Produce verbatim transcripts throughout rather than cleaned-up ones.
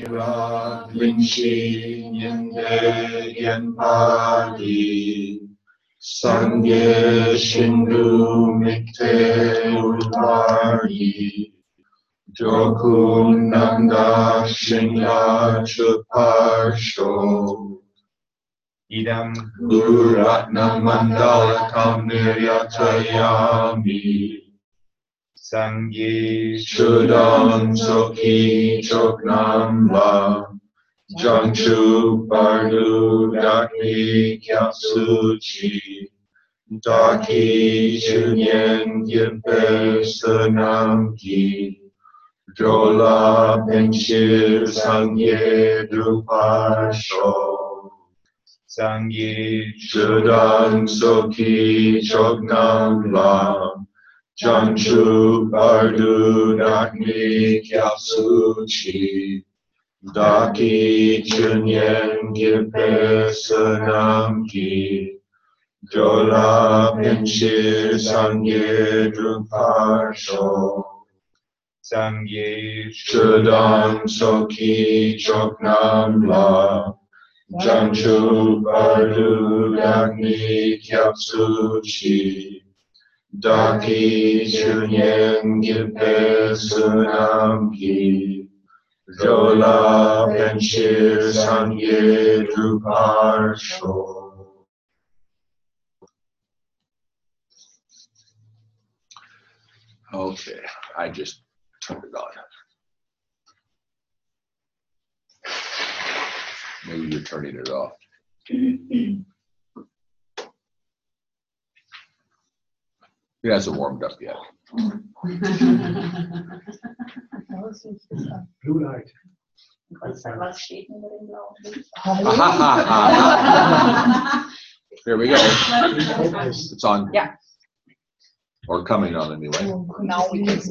Ra Linh Chi Nhân Đề Yên Pali Sangye Shindu Mikte Ulpari Jokun Nanda Shingla Chuparsho Idam Guratna Mandalakam Niryatayami Sangye Shudam Soki Choknam La Jangchu Bardu Daki Kyatsuchi Daki Chunyen Yimpe Sunamki Jola Penshir Sangye Drupasho Sangye Shudam Soki Choknam La Jangchu Bardu Daki Kyatsuchi Daki Chunyen Gimpe Sunamki Jola Penshir Sangye Drupasho Sangye Shudam Soki Choknam La Jangchu Bardu Daki Kyatsuchi Daki Chunyen Gimpe Sunamki Jola Penshir Sangye Druparsho. Okay, I just turned it on. Maybe you're turning it off. It hasn't warmed up yet. Blue light. There we go. It's on. Yeah. Or coming on anyway. Now we can see.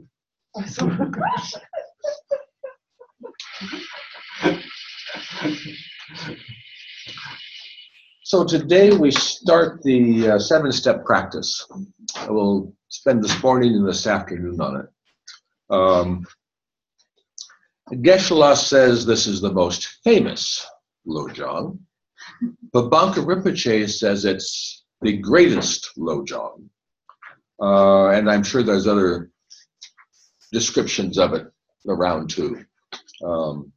So today we start the uh, seven-step practice. I will spend this morning and this afternoon on it. Um, Geshe-la says this is the most famous Lojong. Babanka Rinpoche says it's the greatest Lojong. Uh, and I'm sure there's other descriptions of it around too. Um,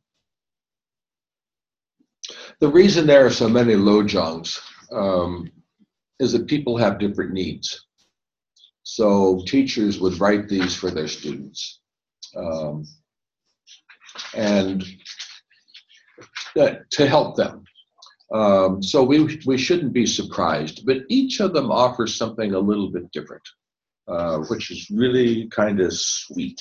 the reason there are so many Lojongs um, is that people have different needs. So teachers would write these for their students. Um, and uh, to help them. Um, so we, we shouldn't be surprised, but each of them offers something a little bit different, uh, which is really kind of sweet.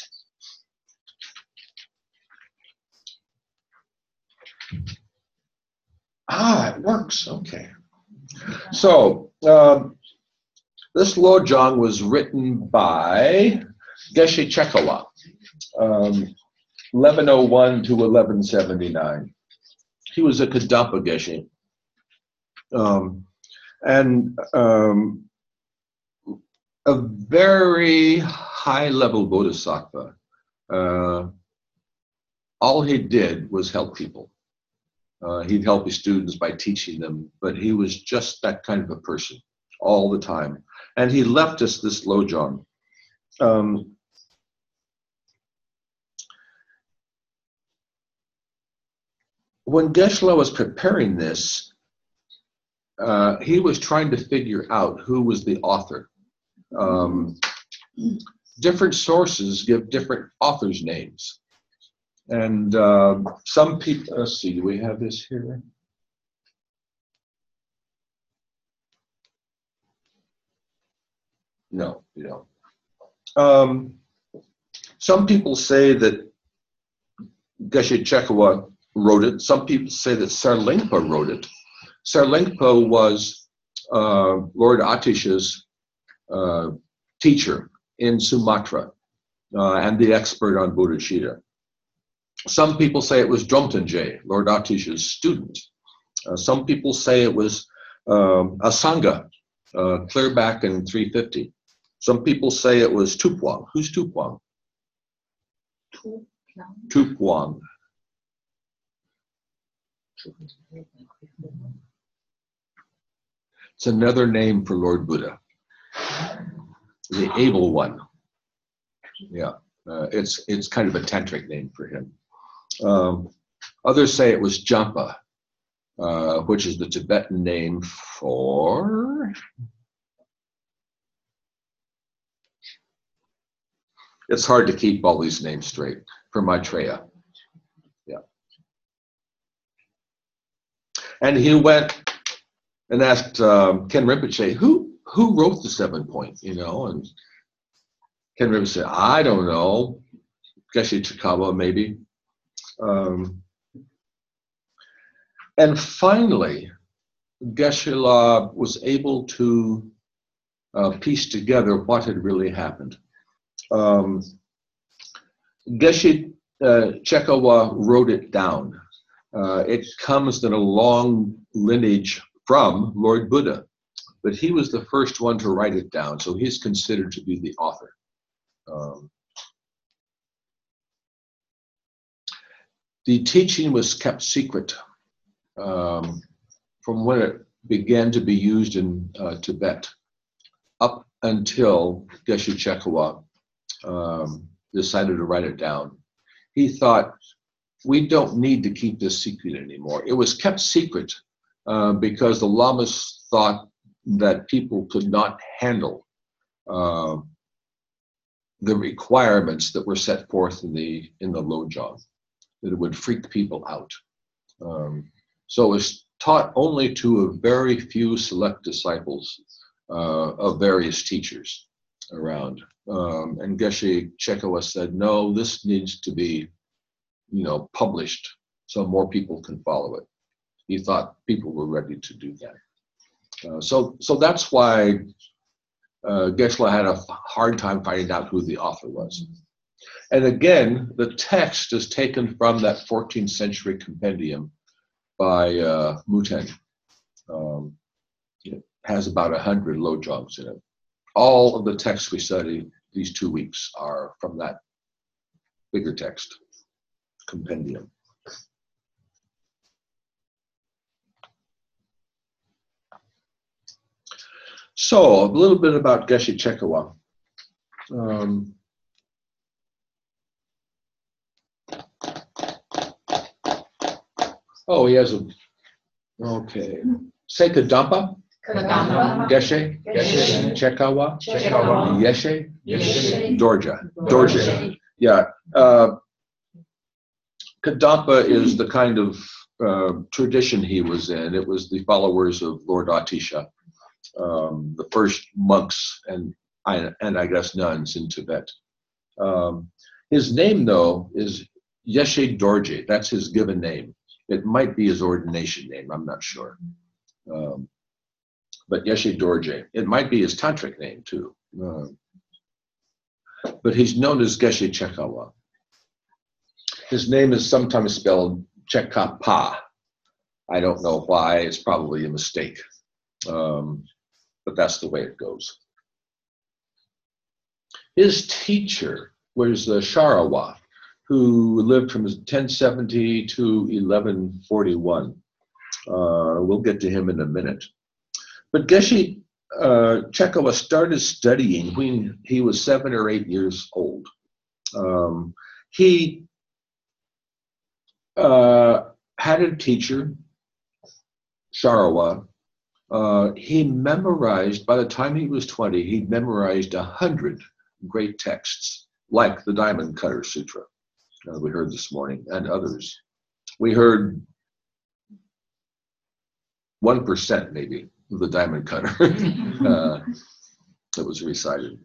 Ah, it works, okay. So um, this Lojong was written by Geshe Chekawa. Um, eleven oh one to eleven seventy-nine. He was a Kadampa Geshe. Um, and um, a very high-level bodhisattva. Uh, all he did was help people. Uh, he'd help his students by teaching them, but he was just that kind of a person all the time. And he left us this Lojong. Um, When Geshe-la was preparing this, uh, he was trying to figure out who was the author. Um, different sources give different authors' names. And uh, some people, let's see, do we have this here? No, we don't. Um, some people say that Geshe Chekawa wrote it. Some people say that Serlingpa wrote it. Serlingpa was uh, Lord Atisha's uh, teacher in Sumatra uh, and the expert on Bodhicitta. Some people say it was Dromtonje, Lord Atisha's student. Uh, some people say it was um, Asanga, uh, clear back in three fifty. Some people say it was Tupwang. Who's Tupwang? Tupwang. It's another name for Lord Buddha, the able one. Yeah, uh, it's it's kind of a tantric name for him. Um, others say it was Jampa, uh, which is the Tibetan name for. It's hard to keep all these names straight. For Maitreya. Yeah. And he went and asked um, Ken Rinpoche, who who wrote the seven point, you know? And Ken Rinpoche said, I don't know. Geshe Chikawa, maybe. Um, and finally, Geshe-la was able to uh, piece together what had really happened. Um, Geshe uh, Chekawa wrote it down. Uh, it comes in a long lineage from Lord Buddha, but he was the first one to write it down, so he's considered to be the author. Um, the teaching was kept secret um, from when it began to be used in uh, Tibet up until Geshe Chekawa um, decided to write it down. He thought, we don't need to keep this secret anymore. It was kept secret uh, because the lamas thought that people could not handle uh, the requirements that were set forth in the in the Lojong, that it would freak people out. Um, so it was taught only to a very few select disciples uh, of various teachers around. Um, and Geshe Chekawa said, no, this needs to be, you know, published so more people can follow it. He thought people were ready to do that. Uh, so, so that's why uh, Geshe-la had a hard time finding out who the author was. And again, the text is taken from that fourteenth century compendium by uh, Muten. Um, it has about a hundred lojongs in it. All of the texts we study these two weeks are from that bigger text compendium. So a little bit about Geshe Chekawa. Um, oh, he has a, okay. Say Kadampa? Kadampa. Geshe? Geshe. Chekawa? Chekawa. Yeshe? Yeshe. Dorje. Dorje. Dorje. Yeah. Uh, Kadampa is the kind of uh, tradition he was in. It was the followers of Lord Atisha, um, the first monks and, and I guess nuns in Tibet. Um, his name, though, is Yeshe Dorje. That's his given name. It might be his ordination name. I'm not sure. Um, but Yeshe Dorje. It might be his tantric name, too. Uh, but he's known as Geshe Chekawa. His name is sometimes spelled Chekapa. I don't know why. It's probably a mistake. Um, but that's the way it goes. His teacher was uh, Sharawa, who lived from ten seventy to eleven forty-one. Uh, we'll get to him in a minute. But Geshe uh, Chekawa started studying when he was seven or eight years old. Um, he uh, had a teacher, Sharawa. Uh, he memorized, by the time he was twenty, he'd memorized a hundred great texts, like the Diamond Cutter Sutra uh, we heard this morning, and others. We heard one percent maybe of the Diamond Cutter uh, that was recited.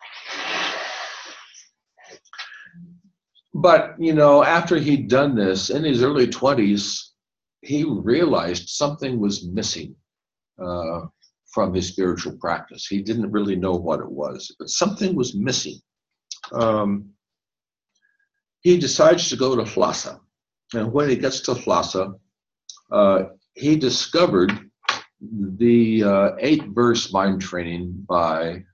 But, you know, after he'd done this, in his early twenties, he realized something was missing uh, from his spiritual practice. He didn't really know what it was, but something was missing. Um, he decides to go to Lhasa. And when he gets to Lhasa, uh, he discovered the uh, eight-verse mind training by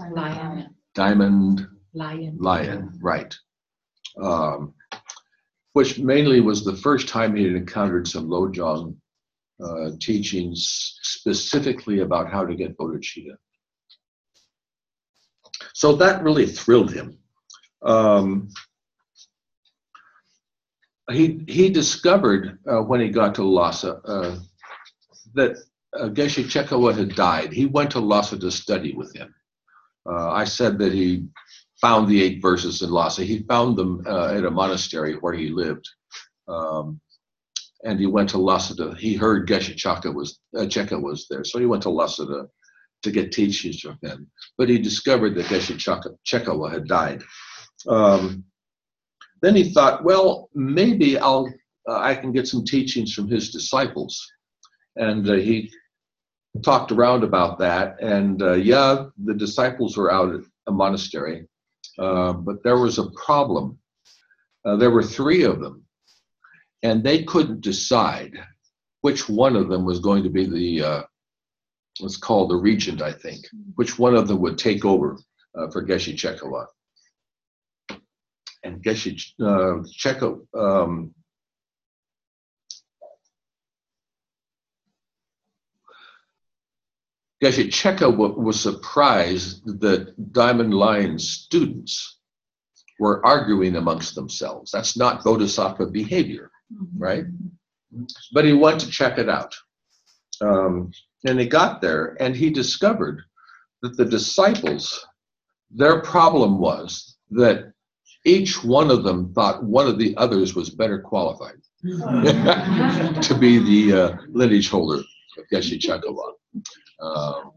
Lion. Diamond Lion. Lion, right. Um, which mainly was the first time he had encountered some Lojong uh, teachings specifically about how to get bodhicitta. So that really thrilled him. Um, he he discovered uh, when he got to Lhasa uh, that uh, Geshe Chekawa had died. He went to Lhasa to study with him. Uh, I said that he found the eight verses in Lhasa. He found them uh, at a monastery where he lived. Um, and he went to Lhasa to, he heard Geshe Cheka was, uh, Cheka was there, so he went to Lhasa to, to get teachings from him. But he discovered that Geshe Cheka, Chekawa had died. Um, then he thought, well, maybe I'll, uh, I can get some teachings from his disciples. And uh, he talked around about that. And uh, yeah, the disciples were out at a monastery, uh, but there was a problem. Uh, there were three of them. And they couldn't decide which one of them was going to be the, uh, what's called the regent, I think, which one of them would take over uh, for Geshe Chekawa. And Geshe uh, Chekawa, um, Geshe Chekawa was surprised that Diamond Lion's students were arguing amongst themselves. That's not bodhisattva behavior. Right? But he went to check it out. Um, and he got there and he discovered that the disciples, their problem was that each one of them thought one of the others was better qualified to be the uh, lineage holder of Geshe Chekawa. Um,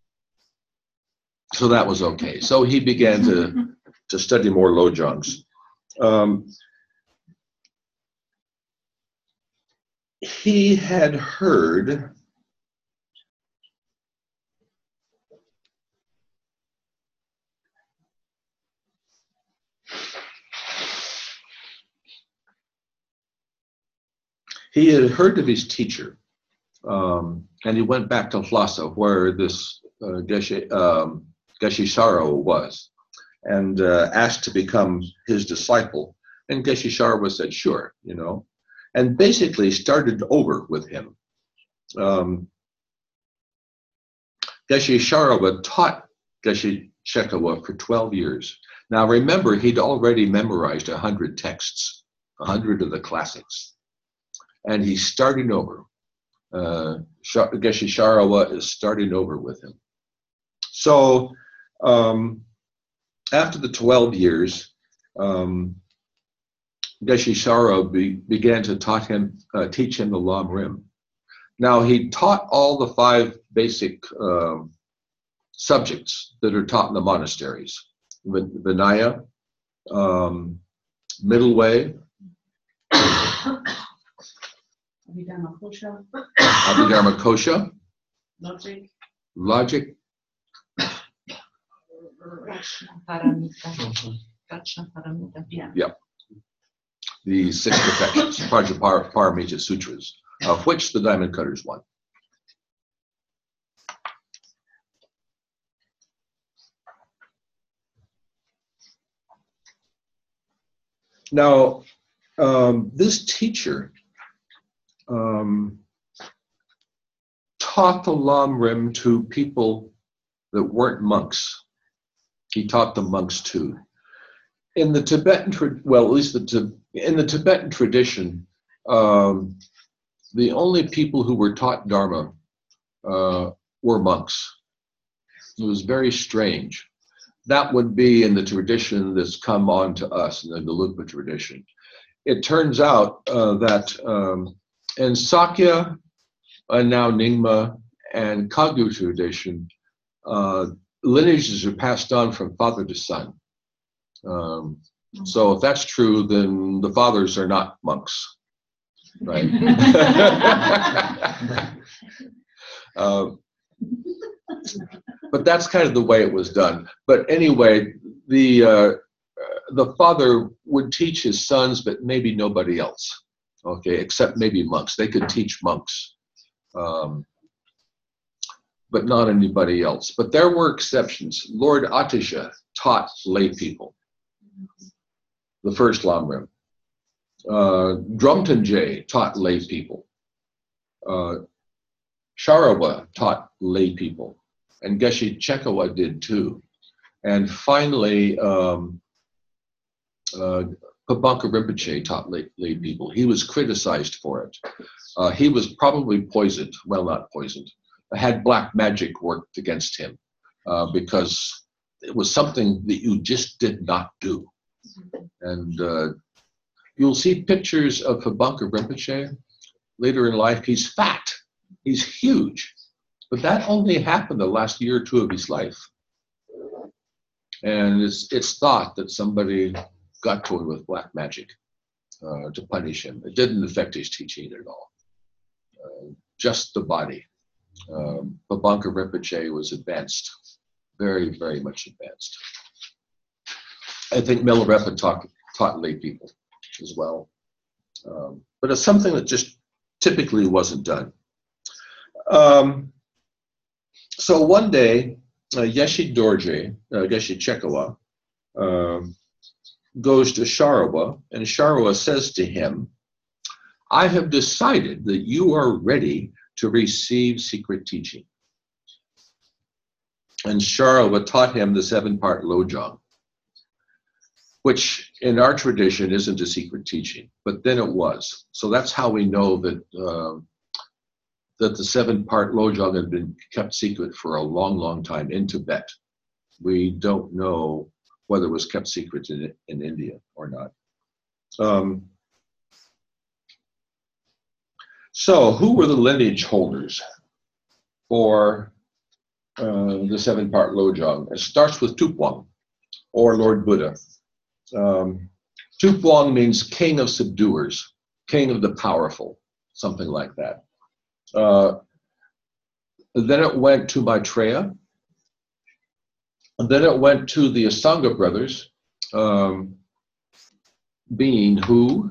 so that was okay. So he began to, to study more Lojongs. Um, He had heard he had heard of his teacher, um, and he went back to Lhasa, where this uh, Geshe, um, Geshe Saro was, and uh, asked to become his disciple. And Geshe Saro said, sure, you know. And basically started over with him. Um, Geshe Saro taught Geshe Chekawa for twelve years. Now remember, he'd already memorized one hundred texts, one hundred of the classics. And he's starting over. Uh, Geshe Saro is starting over with him. So um, after the twelve years, um, Geshe Saro be, began to taught him, uh, teach him the Lam Rim. Now, he taught all the five basic uh, subjects that are taught in the monasteries. Vinaya, um, Middle Way, Abhidharma Kosha, Abhidharma Kosha, logic, logic, Paramita. Prajna Paramita. yeah. Yep. The six perfections, Prajna Paramita Sutras, of which the Diamond Cutter is one. Now, um, this teacher um, taught the Lam Rim to people that weren't monks. He taught the monks too. In the Tibetan, well, at least the in the Tibetan tradition, um, the only people who were taught Dharma uh, were monks. It was very strange. That would be in the tradition that's come on to us, in the Gelugpa tradition. It turns out uh, that um, in Sakya, and now Nyingma, and Kagyu tradition, uh, lineages are passed on from father to son. Um, so if that's true, then the fathers are not monks, right? uh, but that's kind of the way it was done. But anyway, the uh, the father would teach his sons, but maybe nobody else, okay, except maybe monks. They could teach monks, um, but not anybody else. But there were exceptions. Lord Atisha taught lay people the first Lam Rim. Uh, Drumtonjay taught lay people. Uh, Sharawa taught lay people. And Geshe Chekawa did too. And finally, um, uh, Pabanka Rinpoche taught lay, lay people. He was criticized for it. Uh, he was probably poisoned, well, not poisoned, had black magic worked against him uh, because it was something that you just did not do. And uh, you'll see pictures of Pabanka Rinpoche later in life. He's fat, he's huge, but that only happened the last year or two of his life. And it's, it's thought that somebody got to him with black magic uh, to punish him. It didn't affect his teaching at all, uh, just the body. Um, Pabanka Rinpoche was advanced, very, very much advanced. I think Milarepa taught, taught lay people as well. Um, but it's something that just typically wasn't done. Um, so one day, uh, Geshe Dorje, uh, Geshe Chekawa, um, goes to Sharawa, and Sharawa says to him, I have decided that you are ready to receive secret teaching. And Sharawa taught him the seven-part Lojong, which in our tradition isn't a secret teaching, but then it was. So that's how we know that uh, that the seven-part Lojong had been kept secret for a long, long time in Tibet. We don't know whether it was kept secret in, in India or not. Um, so who were the lineage holders for uh, the seven-part Lojong? It starts with Tupwang, or Lord Buddha. Um, Tupwang means king of subduers, king of the powerful, something like that. Uh, then it went to Maitreya, and then it went to the Asanga brothers, um, being who?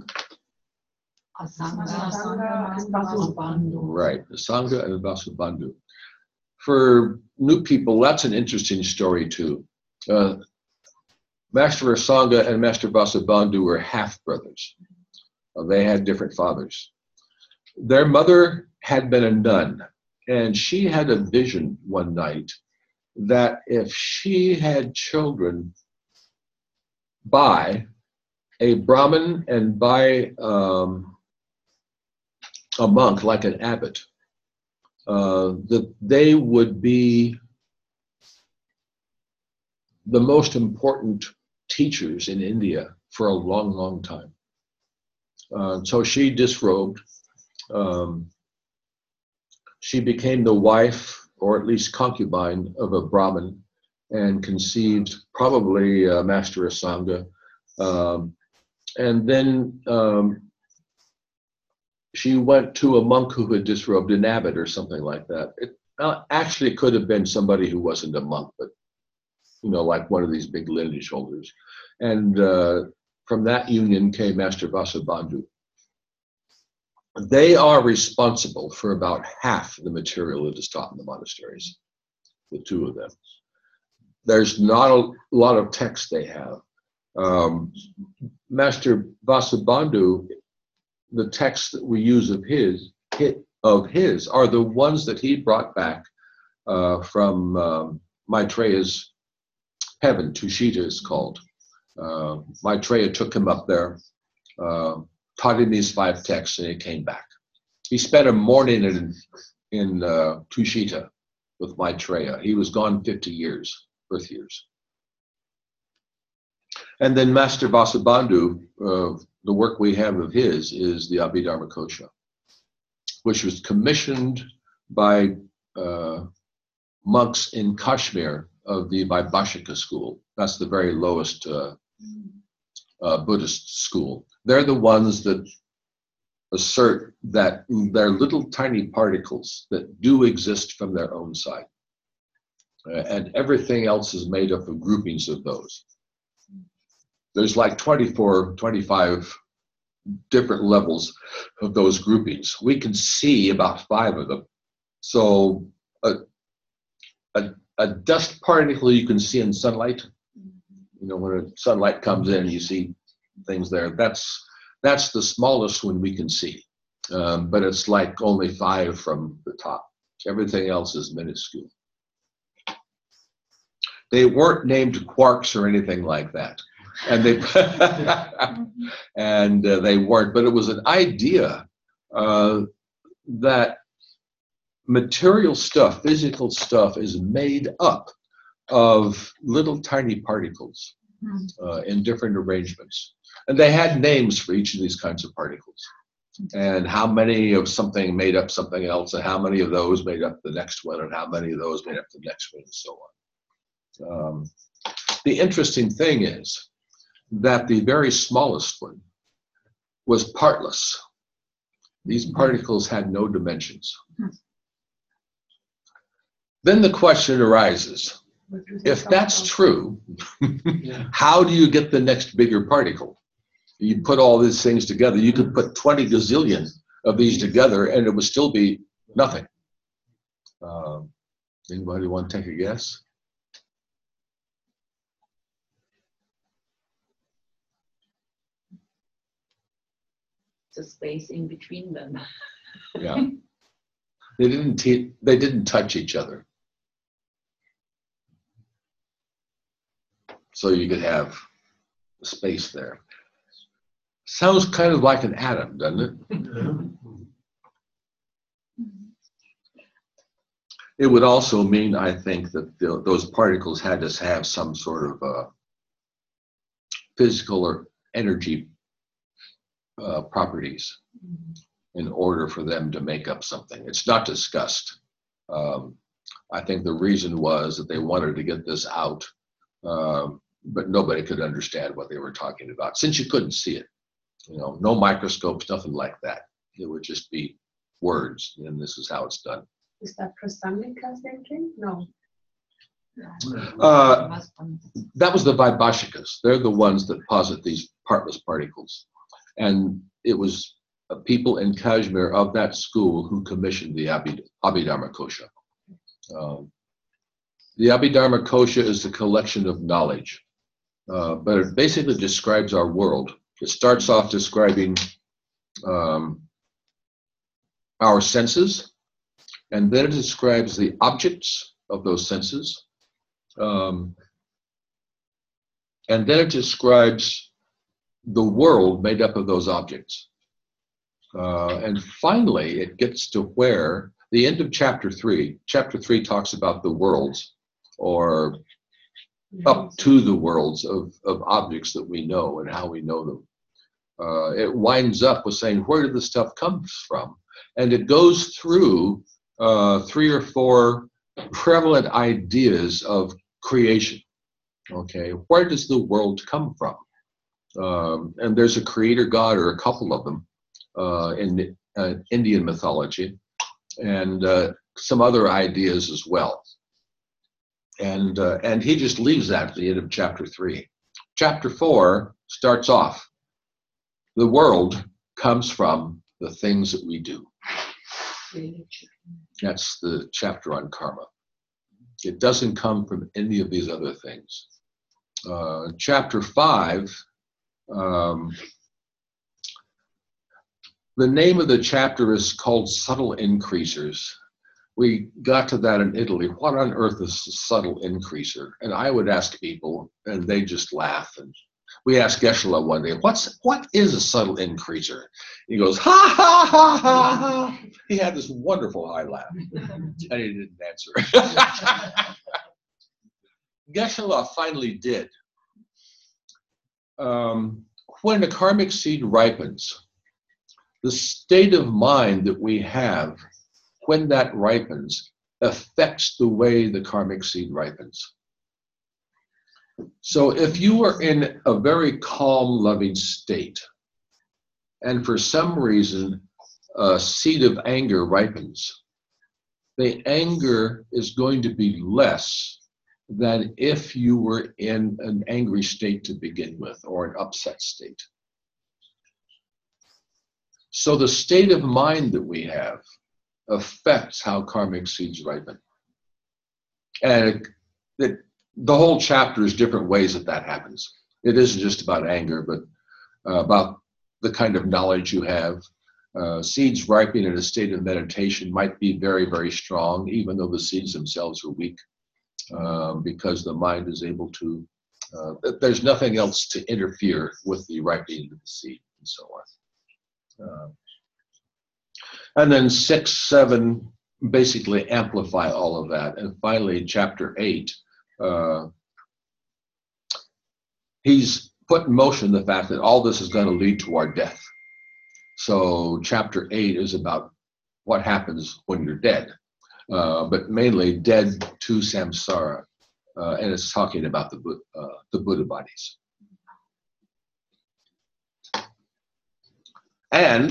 Asanga and Vasubandhu. Right, Asanga and Vasubandhu. For new people, that's an interesting story too. Uh, Master Asanga and Master Vasubandhu were half brothers. Uh, they had different fathers. Their mother had been a nun, and she had a vision one night that if she had children by a Brahmin and by um, a monk, like an abbot, uh, that they would be the most important teachers in India for a long, long time. Uh, so she disrobed. Um, she became the wife, or at least concubine, of a Brahmin, and conceived probably uh, Master Asanga. Um, and then um, she went to a monk who had disrobed, an abbot or something like that. It uh, actually could have been somebody who wasn't a monk, but you know, like one of these big lineage holders. And uh, from that union came Master Vasubandhu. They are responsible for about half the material that is taught in the monasteries, the two of them. There's not a lot of text they have. Um, Master Vasubandhu, the texts that we use of his, of his are the ones that he brought back uh, from um, Maitreya's heaven. Tushita is called. Uh, Maitreya took him up there, uh, taught him these five texts, and he came back. He spent a morning in, in uh, Tushita with Maitreya. He was gone fifty years, birth years. And then Master Vasubandhu, uh, the work we have of his is the Abhidharmakosha, which was commissioned by uh, monks in Kashmir of the Vaibhashika school. That's the very lowest uh, uh, Buddhist school. They're the ones that assert that they're little tiny particles that do exist from their own side. Uh, and everything else is made up of groupings of those. There's like twenty-four, twenty-five different levels of those groupings. We can see about five of them. So a, a, a dust particle you can see in sunlight, you know, when sunlight comes in, you see things there. That's That's the smallest one we can see, um, but it's like only five from the top. Everything else is minuscule. They weren't named quarks or anything like that, and they and uh, they weren't. But it was an idea uh, that material stuff, physical stuff, is made up of little tiny particles uh, in different arrangements. And they had names for each of these kinds of particles. And how many of something made up something else, and how many of those made up the next one, and how many of those made up the next one, and so on. Um, the interesting thing is that the very smallest one was partless. These particles had no dimensions. Then the question arises, if that's true, how do you get the next bigger particle? You put all these things together, you could put twenty gazillion of these together and it would still be nothing. Um, anybody want to take a guess? The space in between them. Yeah. They didn't, te they didn't touch each other. So you could have space there. Sounds kind of like an atom, doesn't it? It would also mean, I think, that the, those particles had to have some sort of uh, physical or energy uh, properties in order for them to make up something. It's not discussed. Um, I think the reason was that they wanted to get this out, um, but nobody could understand what they were talking about since you couldn't see it. You know, no microscopes, nothing like that. It would just be words, and this is how it's done. Is that Prasangika thinking? No. Uh, that was the Vaibhashikas. They're the ones that posit these partless particles. And it was uh, people in Kashmir of that school who commissioned the Abhi, Abhidharma Kosha. Um, the Abhidharma Kosha is a collection of knowledge, uh, but it basically describes our world. It starts off describing um, our senses, and then it describes the objects of those senses, um, and then it describes the world made up of those objects. Uh, and finally, it gets to where the end of chapter three, chapter three talks about the worlds, or up to the worlds of, of objects that we know and how we know them. Uh, it winds up with saying, where did this stuff come from? And it goes through uh, three or four prevalent ideas of creation. Okay, where does the world come from? Um, and there's a creator god, or a couple of them, uh, in uh, Indian mythology, and uh, some other ideas as well. And, uh, and he just leaves that at the end of chapter three. Chapter four starts off, the world comes from the things that we do. That's the chapter on karma. It doesn't come from any of these other things. Uh, chapter five, um, the name of the chapter is called Subtle Increasers. We got to that in Italy. What on earth is a subtle increaser? And I would ask people, and they just laugh. And we asked Geshe-la one day, What's, what is a subtle increaser? He goes, ha, ha, ha, ha, ha. He had this wonderful high laugh, and he didn't answer. Geshe-la finally did. Um, when a karmic seed ripens, the state of mind that we have when that ripens affects the way the karmic seed ripens. So if you are in a very calm, loving state, and for some reason a seed of anger ripens, the anger is going to be less than if you were in an angry state to begin with, or an upset state. So the state of mind that we have affects how karmic seeds ripen. And it, it, the whole chapter is different ways that that happens. It isn't just about anger, but uh, about the kind of knowledge you have. Uh, seeds ripening in a state of meditation might be very, very strong, even though the seeds themselves are weak, uh, because the mind is able to, uh, there's nothing else to interfere with the ripening of the seed and so on. Uh, and then six, seven basically amplify all of that. And finally, chapter eight, uh, he's put in motion the fact that all this is going to lead to our death. So chapter eight is about what happens when you're dead, uh, but mainly dead to samsara, uh, and it's talking about the, uh, the Buddha bodies. And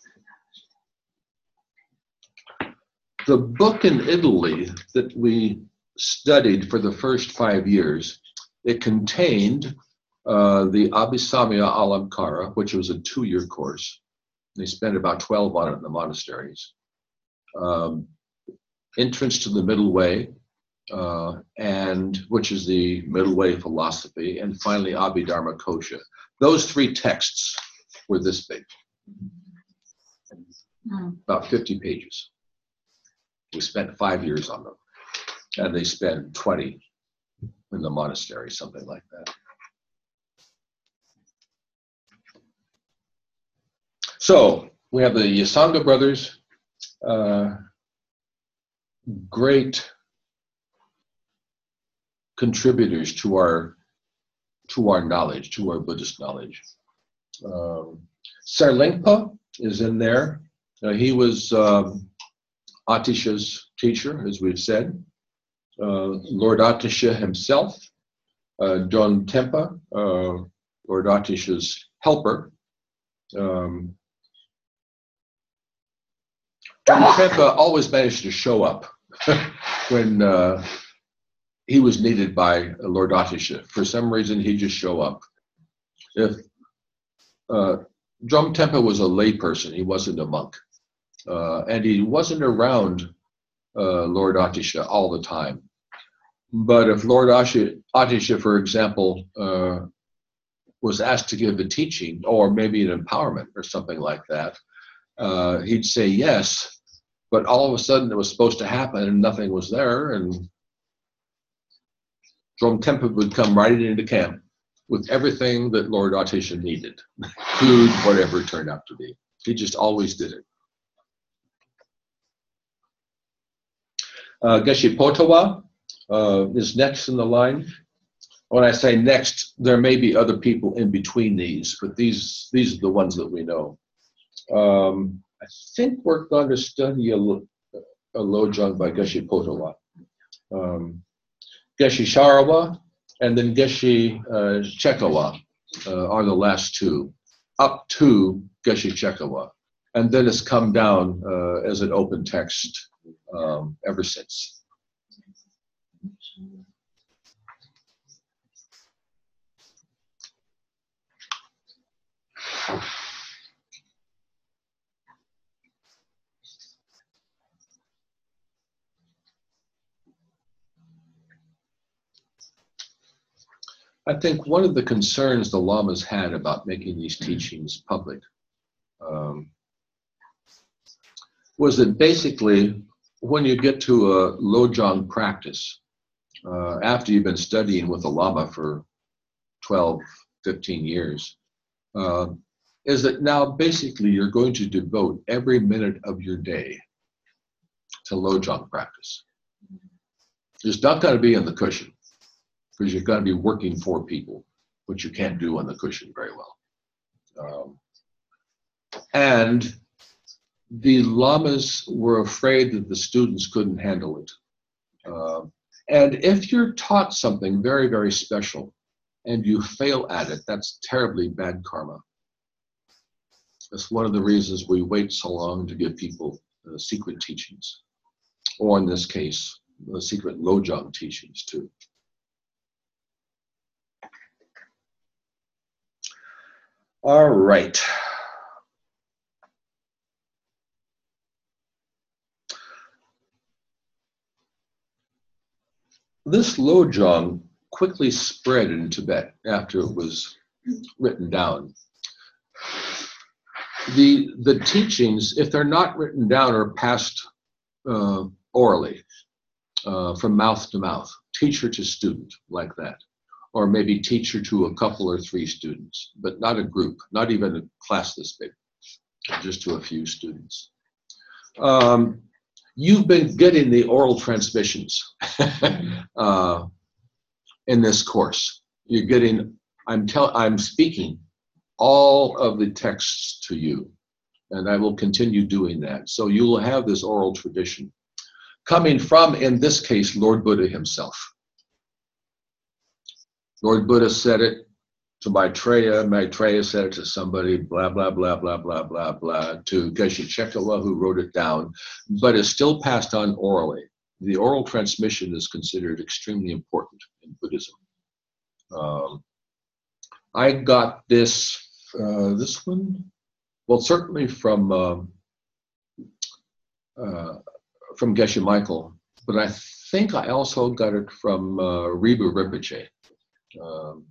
the book in Italy that we studied for the first five years, it contained uh, the Abhisamya Alamkara, which was a two-year course. They spent about twelve on it in the monasteries. Um, entrance to the Middle Way, uh, and which is the Middle Way philosophy, and finally Abhidharma Kosha. Those three texts were this big, Mm. about fifty pages. We spent five years on them, and they spent twenty in the monastery, something like that. So we have the Yasanga brothers, uh, great contributors to our to our knowledge, to our Buddhist knowledge. Um, Sarlingpa is in there. Uh, he was um, Atisha's teacher, as we've said. Uh, Lord Atisha himself, uh, Don Tempa, uh, Lord Atisha's helper. Um, Don Tempa always managed to show up when uh, he was needed by Lord Atisha. For some reason, he'd just show up. If uh, Drum Tempa was a layperson, he wasn't a monk, uh, and he wasn't around uh, Lord Atisha all the time. But if Lord Atisha, Atisha for example, uh, was asked to give a teaching or maybe an empowerment or something like that, uh, he'd say yes, but all of a sudden it was supposed to happen and nothing was there, and Drum Tempa would come right into camp with everything that Lord Atisha needed, food, whatever it turned out to be. He just always did it. Uh, Geshe Potawa uh, is next in the line. When I say next, there may be other people in between these, but these these are the ones that we know. Um, I think we're going to study a, a Lojong by Geshe Potawa. Um, Geshe Sharawa and then Geshe uh, Chekawa uh, are the last two, up to Geshe Chekawa. And then it's come down uh, as an open text um, ever since. I think one of the concerns the lamas had about making these teachings public um, was that basically when you get to a Lojong practice, uh, after you've been studying with a lama for twelve, fifteen years, uh, is that now basically you're going to devote every minute of your day to Lojong practice. It's not going to be on the cushion, because you're going to be working for people, which you can't do on the cushion very well. Um, and the lamas were afraid that the students couldn't handle it. Uh, and if you're taught something very, very special and you fail at it, that's terribly bad karma. That's one of the reasons we wait so long to give people uh, secret teachings, or in this case, the secret Lojong teachings too. All right. This Lojong quickly spread in Tibet after it was written down. the the teachings, if they're not written down or passed uh, orally, uh, from mouth to mouth, teacher to student, like that, or maybe teacher to a couple or three students, but not a group, not even a class this big, just to a few students. Um, you've been getting the oral transmissions uh, in this course. You're getting, I'm tell, I'm speaking all of the texts to you, and I will continue doing that. So you will have this oral tradition coming from, in this case, Lord Buddha himself. Lord Buddha said it to Maitreya, Maitreya said it to somebody, blah, blah, blah, blah, blah, blah, blah, to Geshe Chekala, who wrote it down, but is still passed on orally. The oral transmission is considered extremely important in Buddhism. Um, I got this, uh, this one, well, certainly from uh, uh, from Geshe Michael, but I think I also got it from uh, Ribu Rinpoche. Um,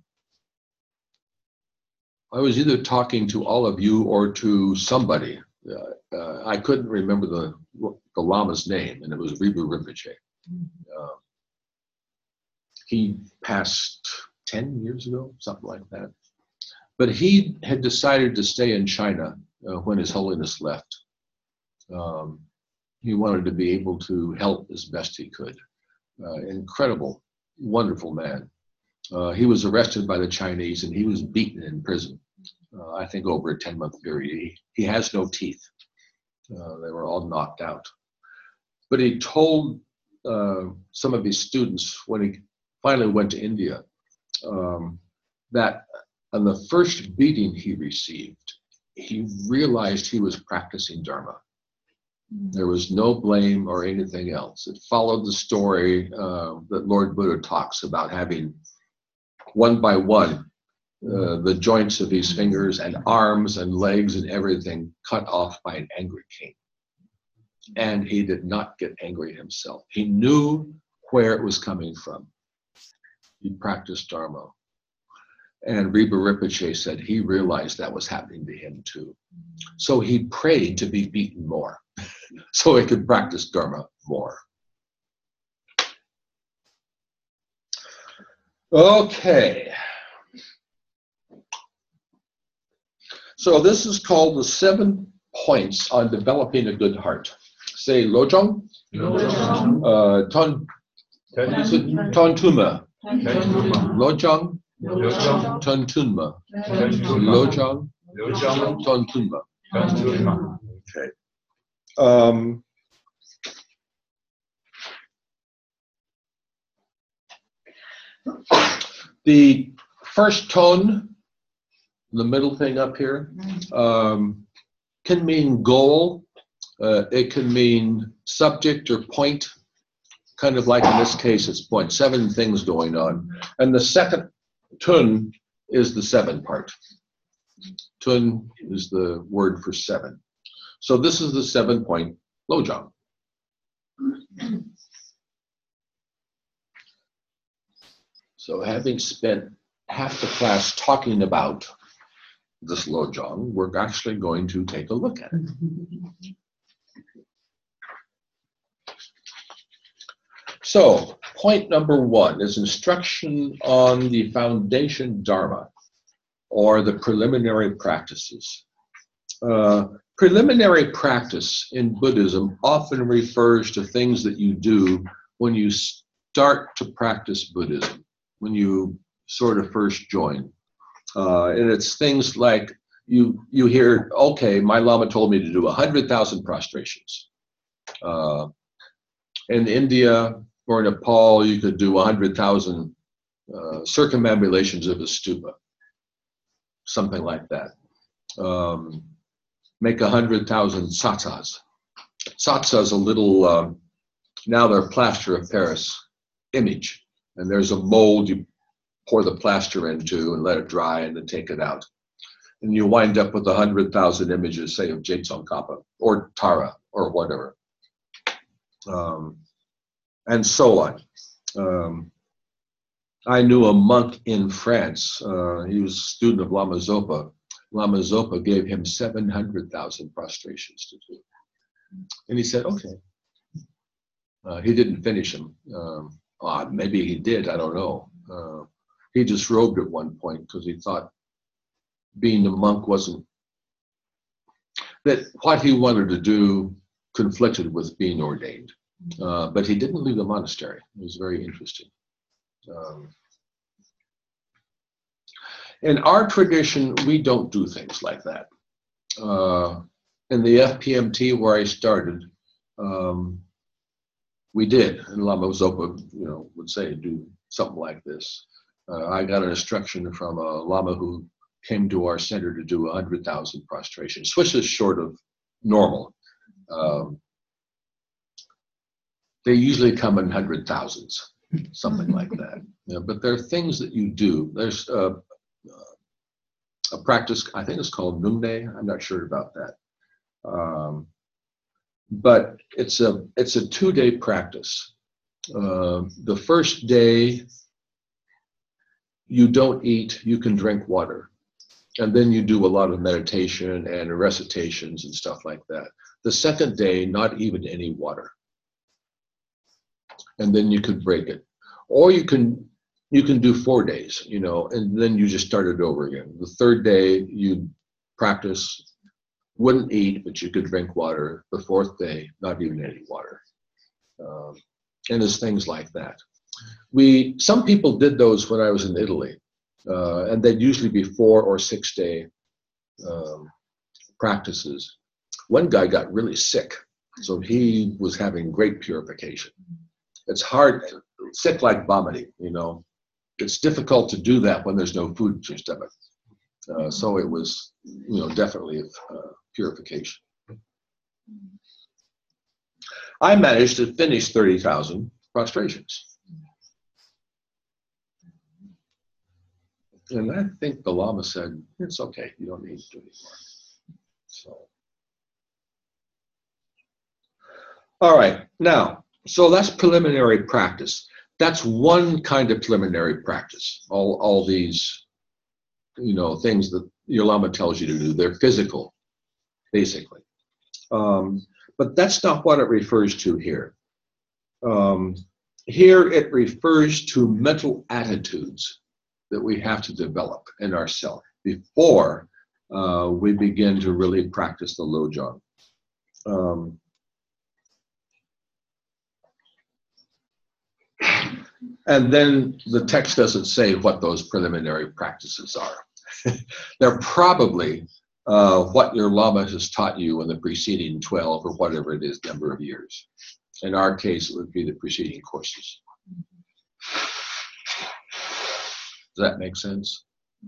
I was either talking to all of you or to somebody. Uh, uh, I couldn't remember the, the Lama's name, and it was Ribu Rinpoche. Uh, he passed ten years ago, something like that. But he had decided to stay in China uh, when His Holiness left. Um, he wanted to be able to help as best he could. Uh, incredible, wonderful man. Uh, he was arrested by the Chinese and he was beaten in prison, uh, I think over a ten month period. He, he has no teeth. Uh, they were all knocked out. But he told uh, some of his students when he finally went to India um, that on the first beating he received, he realized he was practicing Dharma. There was no blame or anything else. It followed the story uh, that Lord Buddha talks about having one by one uh, the joints of his fingers and arms and legs and everything cut off by an angry king. And he did not get angry himself. He knew where it was coming from. He practiced Dharma. And Ribu Rinpoche said he realized that was happening to him too. So he prayed to be beaten more so he could practice Dharma more. Okay. So this is called the seven points on developing a good heart. Say Lojong, Lojong. uh, Ton, Tontuma, Lojong, Lojong. Tontunma, Tontunma. Lojong, Lojong. Tontunma. Tontunma. Okay. Um, the first tone, the middle thing up here, um, can mean goal. Uh, it can mean subject or point, kind of like in this case, it's point, seven things going on. And the second tun is the seven part. Tun is the word for seven. So this is the seven point Lojong. So having spent half the class talking about this Lojong, we're actually going to take a look at it. So point number one is instruction on the foundation Dharma, or the preliminary practices. Uh, preliminary practice in Buddhism often refers to things that you do when you start to practice Buddhism, when you sort of first join. Uh, and it's things like you, you hear, okay, my Lama told me to do one hundred thousand prostrations. Uh, in India or Nepal, you could do one hundred thousand uh, circumambulations of a stupa, something like that. Um, make one hundred thousand satsas. Satsa is a little, uh, now they're plaster of Paris image. And there's a mold you pour the plaster into and let it dry and then take it out. And you wind up with one hundred thousand images, say, of Tsongkhapa or Tara or whatever. Um, and so on. Um, I knew a monk in France. Uh, he was a student of Lama Zopa. Lama Zopa gave him seven hundred thousand prostrations to do. And he said, okay. Uh, he didn't finish them. Um, uh, maybe he did, I don't know. Uh, he disrobed at one point because he thought being a monk wasn't, that what he wanted to do conflicted with being ordained. Uh, but he didn't leave the monastery. It was very interesting. Um, in our tradition, we don't do things like that. Uh, in the F P M T where I started, um, we did, and Lama Zopa, you know, would say, do something like this. Uh, I got an instruction from a Lama who came to our center to do one hundred thousand prostrations, which is short of normal. Um, they usually come in hundred thousands, something like that. Yeah, but there are things that you do. There's uh, a practice, I think it's called Nungde. I'm not sure about that. Um, but it's a, it's a two-day practice. Uh, the first day, you don't eat, you can drink water. And then you do a lot of meditation and recitations and stuff like that. The second day, not even any water. And then you could break it. Or you can you can do four days, you know, and then you just start it over again. The third day, you practice, wouldn't eat, but you could drink water. The fourth day, not even any water. Um, and there's things like that. We, some people did those when I was in Italy, uh, and they'd usually be four or six day um, practices. One guy got really sick, so he was having great purification. It's hard, sick like vomiting, you know. It's difficult to do that when there's no food in your stomach. Uh, so it was, you know, definitely uh, purification. I managed to finish thirty thousand prostrations. And I think the Lama said, it's okay, you don't need to do anymore. So. All right, now, so that's preliminary practice. That's one kind of preliminary practice. All, all these, you know, things that your Lama tells you to do, they're physical, basically. Um, but that's not what it refers to here. Um, here it refers to mental attitudes that we have to develop in ourselves before uh, we begin to really practice the Lojong. Um, And then the text doesn't say what those preliminary practices are. They're probably uh, what your Lama has taught you in the preceding twelve or whatever it is number of years. In our case, it would be the preceding courses. Does that make sense?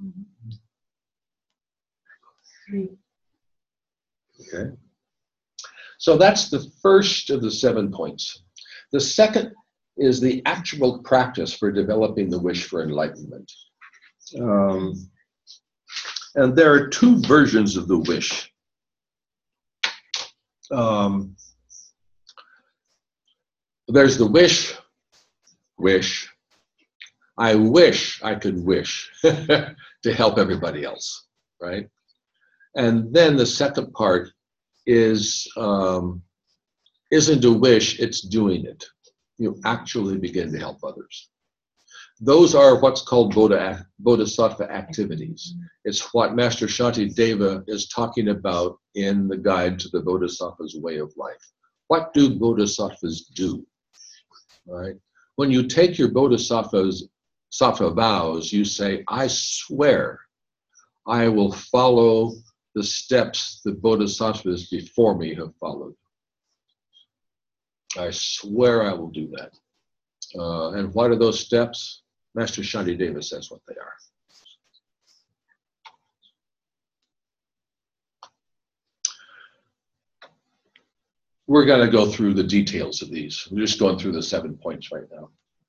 Okay. So that's the first of the seven points. The second is the actual practice for developing the wish for enlightenment. Um, and there are two versions of the wish. Um, there's the wish, wish. I wish I could wish to help everybody else, right? And then the second part is, um, isn't a wish, it's doing it. You actually begin to help others. Those are what's called Bodha, Bodhisattva activities. It's what Master Shantideva is talking about in the Guide to the Bodhisattva's Way of Life. What do Bodhisattvas do? Right? When you take your Bodhisattva's Sattva vows, you say, I swear I will follow the steps that Bodhisattvas before me have followed. I swear I will do that. Uh, and what are those steps? Master Shantideva says what they are. We're going to go through the details of these. We're just going through the seven points right now.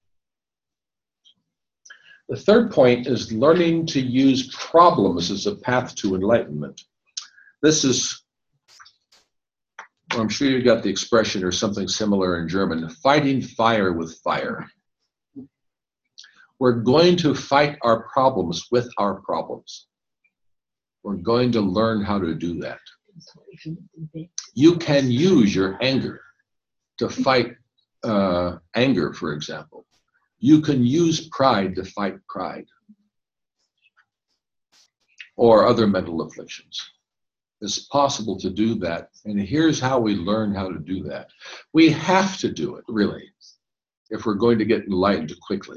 The third point is learning to use problems as a path to enlightenment. This is, I'm sure you got the expression or something similar in German, fighting fire with fire. We're going to fight our problems with our problems. We're going to learn how to do that. You can use your anger to fight uh, anger, for example. You can use pride to fight pride, or other mental afflictions. It's possible to do that, and here's how we learn how to do that. We have to do it, really, if we're going to get enlightened quickly.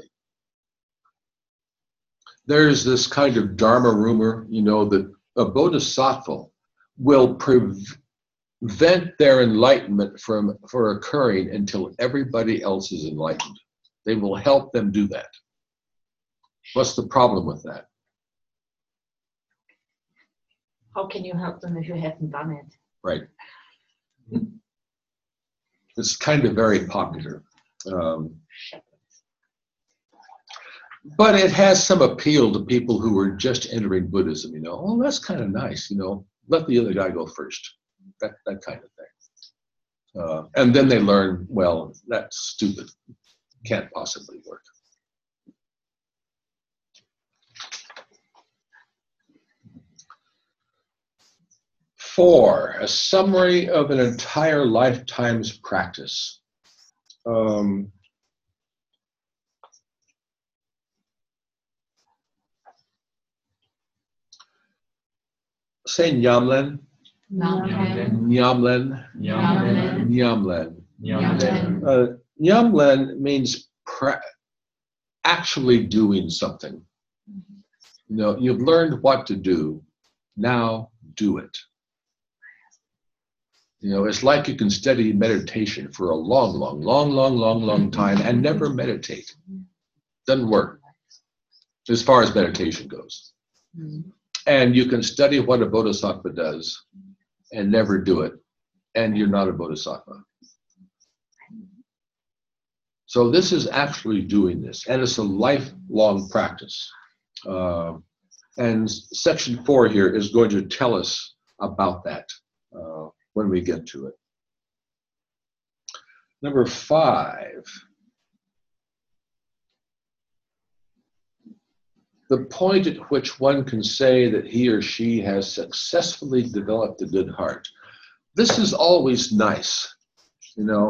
There's this kind of Dharma rumor, you know, that a bodhisattva will prevent their enlightenment from for occurring until everybody else is enlightened. They will help them do that. What's the problem with that? How can you help them if you haven't done it? Right. It's kind of very popular. Um, but it has some appeal to people who are just entering Buddhism, you know. Oh, that's kind of nice, you know. Let the other guy go first. That, that kind of thing. Uh, and then they learn, well, that's stupid. Can't possibly work. Four, a summary of an entire lifetime's practice. Um, say Nyamlen. Nyamlen. Nyamlen. Nyamlen. Nyamlen. Nyamlen. Uh, Nyamlen means pra- actually doing something. You know, you've learned what to do. Now do it. You know, it's like you can study meditation for a long, long, long, long, long, long time and never meditate. Doesn't work as far as meditation goes. And you can study what a bodhisattva does and never do it, and you're not a bodhisattva. So this is actually doing this, and it's a lifelong practice. Uh, and section four here is going to tell us about that uh, when we get to it. Number five. The point at which one can say that he or she has successfully developed a good heart. This is always nice, you know.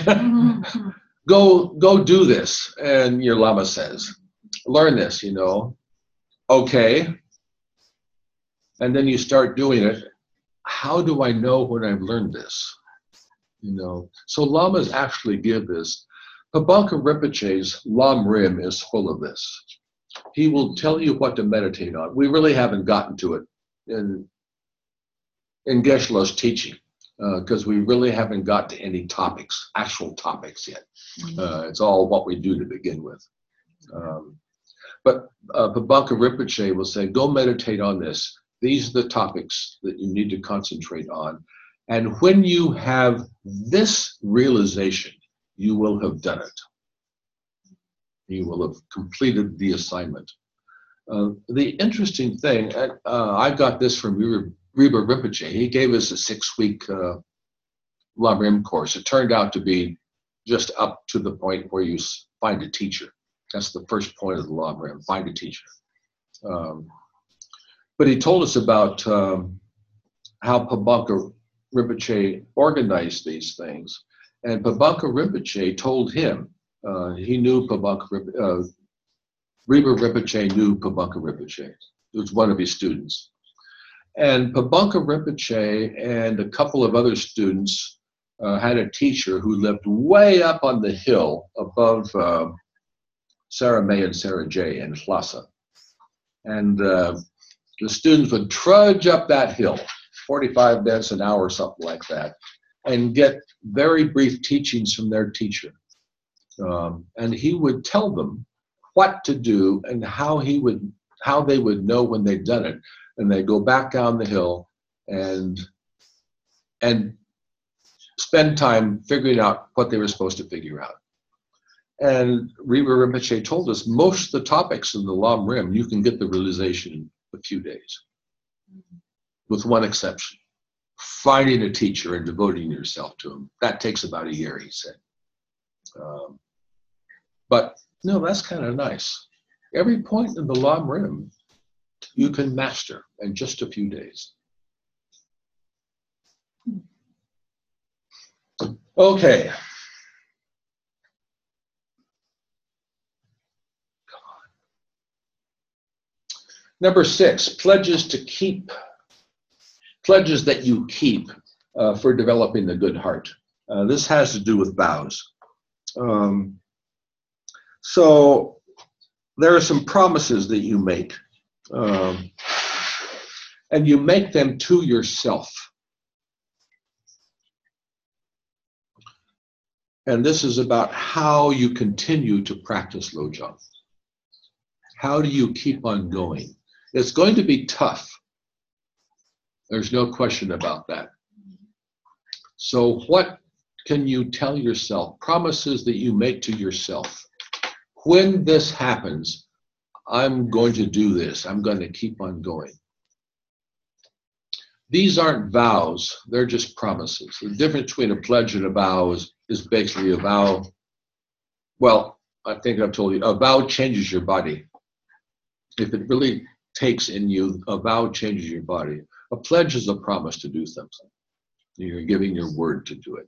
go, go do this, and your Lama says, learn this, you know. Okay. And then you start doing it. How do I know when I've learned this? You know. So Lamas actually give this. Pabonka Rinpoche's Lam Rim is full of this. He will tell you what to meditate on. We really haven't gotten to it in, in Geshe-la's teaching because uh, we really haven't got to any topics, actual topics yet. Uh, it's all what we do to begin with. Um, but uh, Pabonka Rinpoche will say, go meditate on this. These are the topics that you need to concentrate on. And when you have this realization, you will have done it. You will have completed the assignment. Uh, the interesting thing, uh, I got this from Riba Rinpoche. He gave us a six-week uh, Lam Rim course. It turned out to be just up to the point where you find a teacher. That's the first point of the Lam Rim, find a teacher. Um, but he told us about um, how Pabonka Rinpoche organized these things. And Pabonka Rinpoche told him, Uh, he knew Pabonka, uh, Riba Rinpoche knew Pabonka Rinpoche. It was one of his students. And Pabonka Rinpoche and a couple of other students uh, had a teacher who lived way up on the hill above uh, Sarah May and Sarah J in Lhasa. And uh, the students would trudge up that hill, forty-five minutes an hour, something like that, and get very brief teachings from their teacher. Um, and he would tell them what to do and how he would, how they would know when they'd done it. And they'd go back down the hill and and spend time figuring out what they were supposed to figure out. And Riba Rinpoche told us most of the topics in the Lam Rim you can get the realization in a few days, with one exception: finding a teacher and devoting yourself to him. That takes about a year, he said. Um, But, no, that's kind of nice. Every point in the Lam Rim you can master in just a few days. Okay. Number six, pledges to keep, pledges that you keep uh, for developing the good heart. Uh, this has to do with vows. Um, so there are some promises that you make, um, and you make them to yourself. And this is about how you continue to practice Lojong. How do you keep on going? It's going to be tough. There's no question about that. So what can you tell yourself? Promises that you make to yourself. When this happens, I'm going to do this. I'm going to keep on going. These aren't vows. They're just promises. The difference between a pledge and a vow is, is basically a vow. Well, I think I've told you, a vow changes your body. If it really takes in you, a vow changes your body. A pledge is a promise to do something. You're giving your word to do it.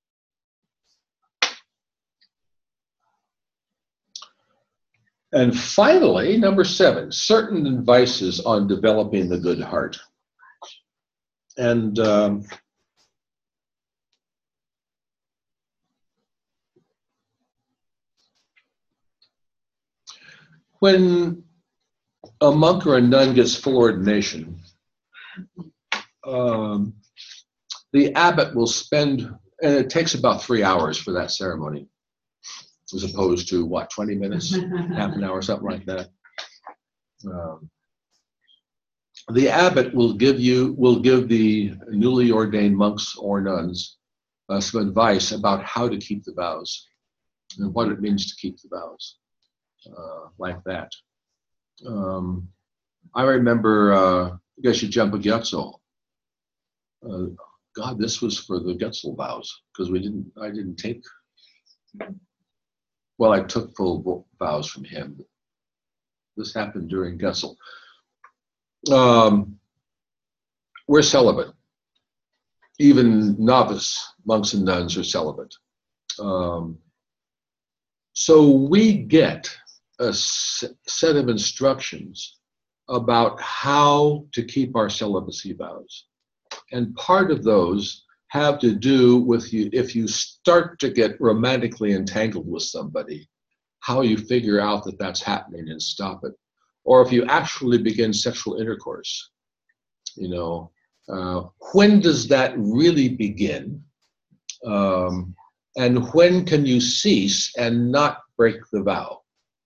And finally, number seven, certain advices on developing the good heart. And um, when a monk or a nun gets full ordination, um, the abbot will spend, and it takes about three hours for that ceremony, as opposed to, what, twenty minutes, half an hour, something like that. Um, the abbot will give you, will give the newly ordained monks or nuns uh, some advice about how to keep the vows and what it means to keep the vows, uh, like that. Um, I remember uh, Geshe Jumpa Gyatso. Uh, God, this was for the Getzel vows, because we didn't, I didn't take, well, I took full vows from him. This happened during Getzel. Um, we're celibate. Even novice monks and nuns are celibate. Um, so we get a s- set of instructions about how to keep our celibacy vows. And part of those have to do with you, if you start to get romantically entangled with somebody, how you figure out that that's happening and stop it. Or if you actually begin sexual intercourse, you know, uh, when does that really begin? Um, and when can you cease and not break the vow?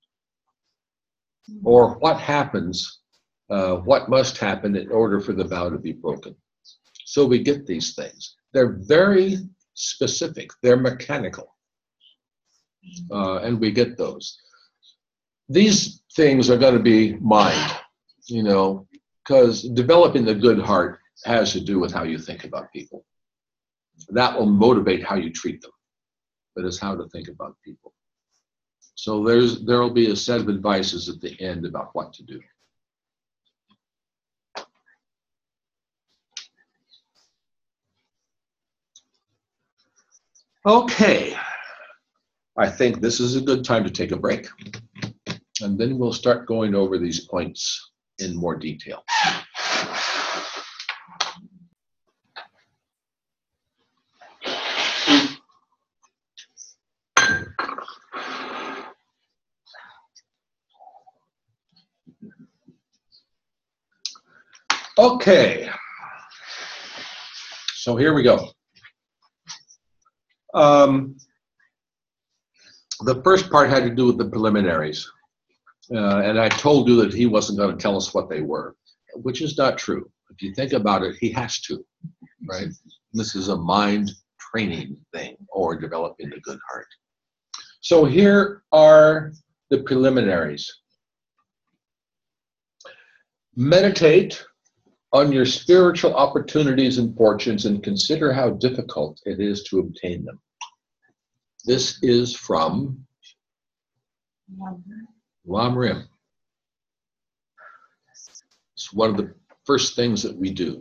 Or what happens, uh, what must happen in order for the vow to be broken? So we get these things. They're very specific. They're mechanical. Uh, and we get those. These things are going to be mind, you know, because developing the good heart has to do with how you think about people. That will motivate how you treat them, but it's how to think about people. So there's there will be a set of advices at the end about what to do. Okay, I think this is a good time to take a break, and then we'll start going over these points in more detail. Okay, so here we go. Um, the first part had to do with the preliminaries. Uh, and I told you that he wasn't going to tell us what they were, which is not true. If you think about it, he has to, right? This is a mind training thing, or developing the good heart. So here are the preliminaries. Meditate on your spiritual opportunities and fortunes and consider how difficult it is to obtain them. This is from Lam Rim. It's one of the first things that we do.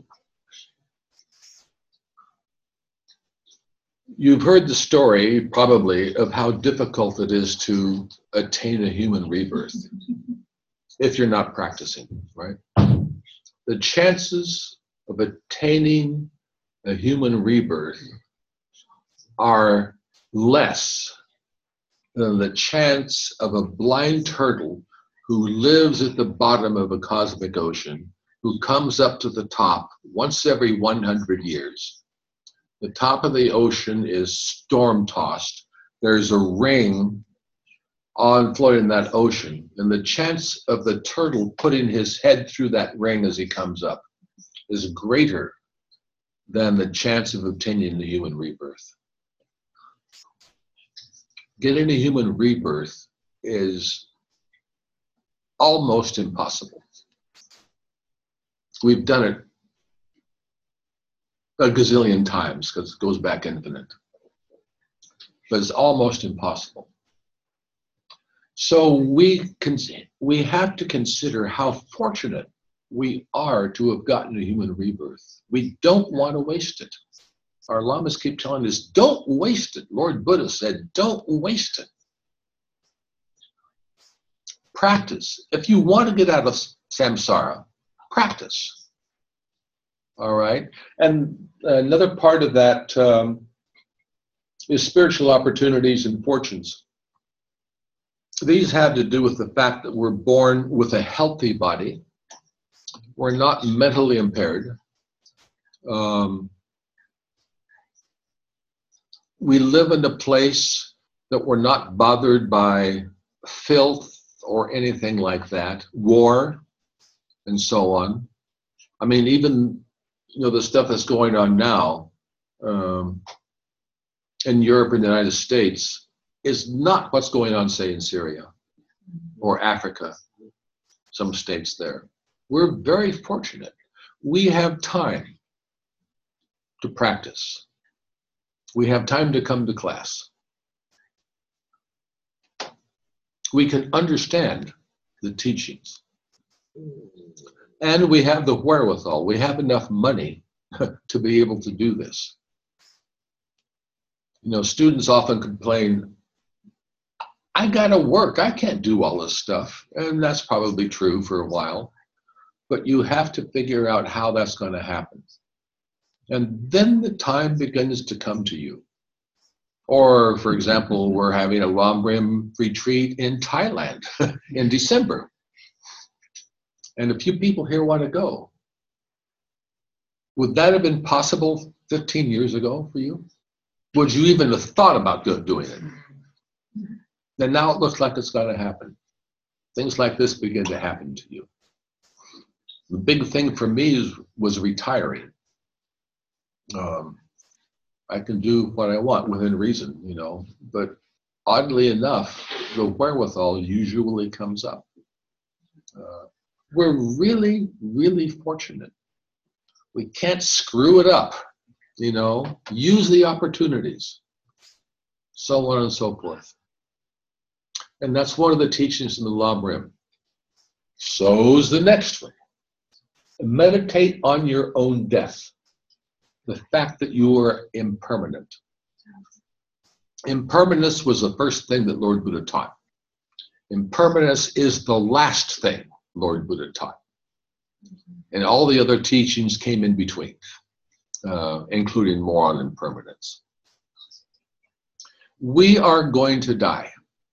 You've heard the story, probably, of how difficult it is to attain a human rebirth if you're not practicing, right? The chances of attaining a human rebirth are less than the chance of a blind turtle who lives at the bottom of a cosmic ocean, who comes up to the top once every one hundred years. The top of the ocean is storm-tossed. There's a ring on floating in that ocean, and the chance of the turtle putting his head through that ring as he comes up is greater than the chance of obtaining the human rebirth. Getting a human rebirth is almost impossible. We've done it a gazillion times because it goes back infinite. But it's almost impossible. So we can, we have to consider how fortunate we are to have gotten a human rebirth. We don't want to waste it. Our lamas keep telling us, don't waste it. Lord Buddha said, don't waste it. Practice. If you want to get out of samsara, practice. All right. And another part of that um, is spiritual opportunities and fortunes. These have to do with the fact that we're born with a healthy body. We're not mentally impaired. Um, we live in a place that we're not bothered by filth or anything like that, war, and so on. I mean, even you know the stuff that's going on now um, in Europe and the United States is not what's going on, say, in Syria or Africa, some states there. We're very fortunate. We have time to practice. We have time to come to class. We can understand the teachings. And we have the wherewithal. We have enough money to be able to do this. You know, students often complain, I gotta work, I can't do all this stuff. And that's probably true for a while. But you have to figure out how that's gonna happen. And then the time begins to come to you. Or, for example, we're having a Lam-Rim retreat in Thailand in December. And a few people here want to go. Would that have been possible fifteen years ago for you? Would you even have thought about doing it? And now it looks like it's going to happen. Things like this begin to happen to you. The big thing for me is, was retiring. Um, I can do what I want within reason, you know, but oddly enough, the wherewithal usually comes up. Uh, we're really, really fortunate. We can't screw it up, you know, use the opportunities, so on and so forth. And that's one of the teachings in the Lam-Rim. So's the next one. Meditate on your own death. The fact that you are impermanent. Impermanence was the first thing that Lord Buddha taught. Impermanence is the last thing Lord Buddha taught. And all the other teachings came in between, uh, including more on impermanence. We are going to die.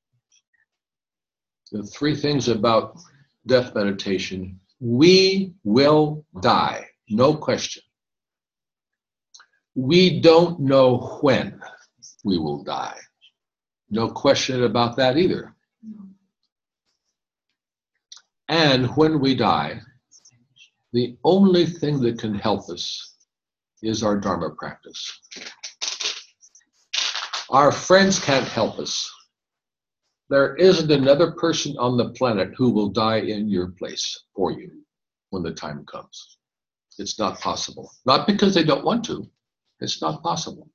The three things about death meditation: we will die, no question. We don't know when we will die. No question about that either. And when we die, the only thing that can help us is our Dharma practice. Our friends can't help us. There isn't another person on the planet who will die in your place for you when the time comes. It's not possible. Not because they don't want to. It's not possible.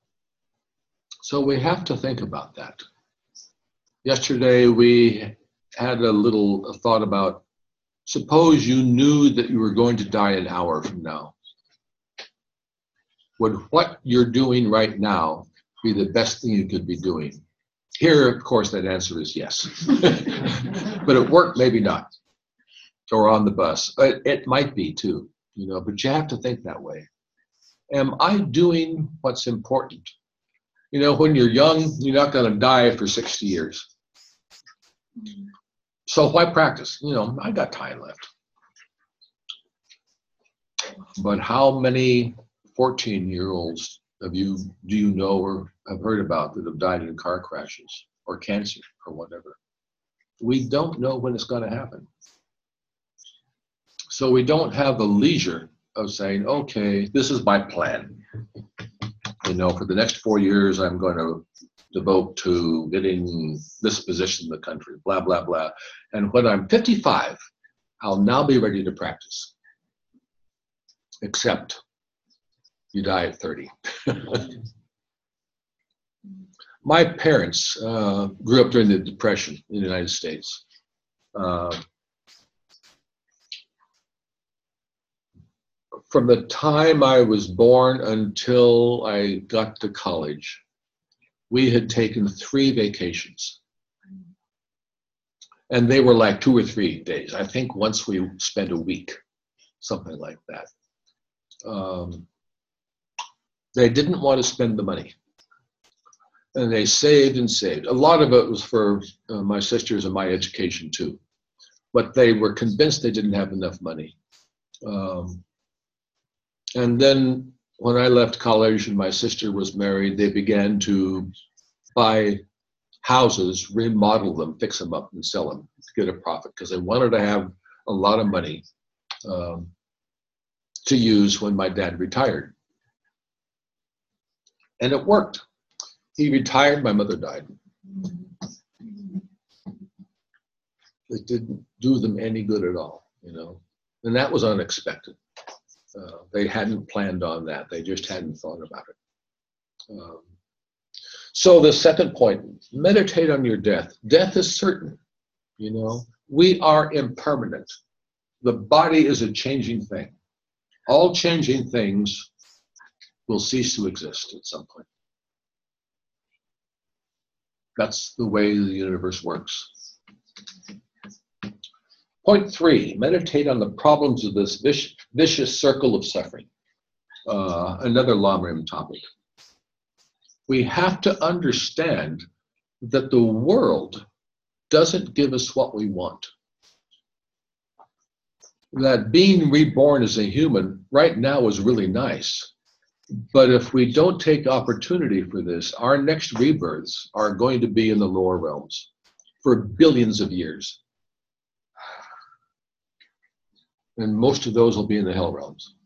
So we have to think about that. Yesterday we had a little thought about, suppose you knew that you were going to die an hour from now. Would what you're doing right now be the best thing you could be doing? Here, of course, that answer is yes. But at work, maybe not. Or on the bus. It, it might be too, you know, but you have to think that way. Am I doing what's important? You know, when you're young, you're not going to die for sixty years. So why practice? You know, I got time left. But how many fourteen-year-olds have you, do you know or have heard about that have died in car crashes or cancer or whatever? We don't know when it's going to happen. So we don't have the leisure of saying, okay, this is my plan. You know, for the next four years, I'm going to devote to getting this position in the country, blah, blah, blah. And when I'm fifty-five, I'll now be ready to practice. Except you die at thirty. My parents uh, grew up during the Depression in the United States. Uh, from the time I was born until I got to college, we had taken three vacations. And they were like two or three days. I think once we spent a week, something like that. Um, they didn't want to spend the money. And they saved and saved. A lot of it was for uh, my sisters and my education too. But they were convinced they didn't have enough money. Um, and then when I left college and my sister was married, they began to buy houses, remodel them, fix them up and sell them to get a profit because they wanted to have a lot of money um, to use when my dad retired. And it worked. He retired, my mother died. It didn't do them any good at all, you know, and that was unexpected. Uh, they hadn't planned on that. They just hadn't thought about it. Um, so the second point, meditate on your death. Death is certain, you know. We are impermanent. The body is a changing thing. All changing things will cease to exist at some point. That's the way the universe works. Point three, meditate on the problems of this vicious, vicious circle of suffering. Uh, another Lamrim topic. We have to understand that the world doesn't give us what we want. That being reborn as a human right now is really nice. But if we don't take opportunity for this, our next rebirths are going to be in the lower realms for billions of years. And most of those will be in the hell realms.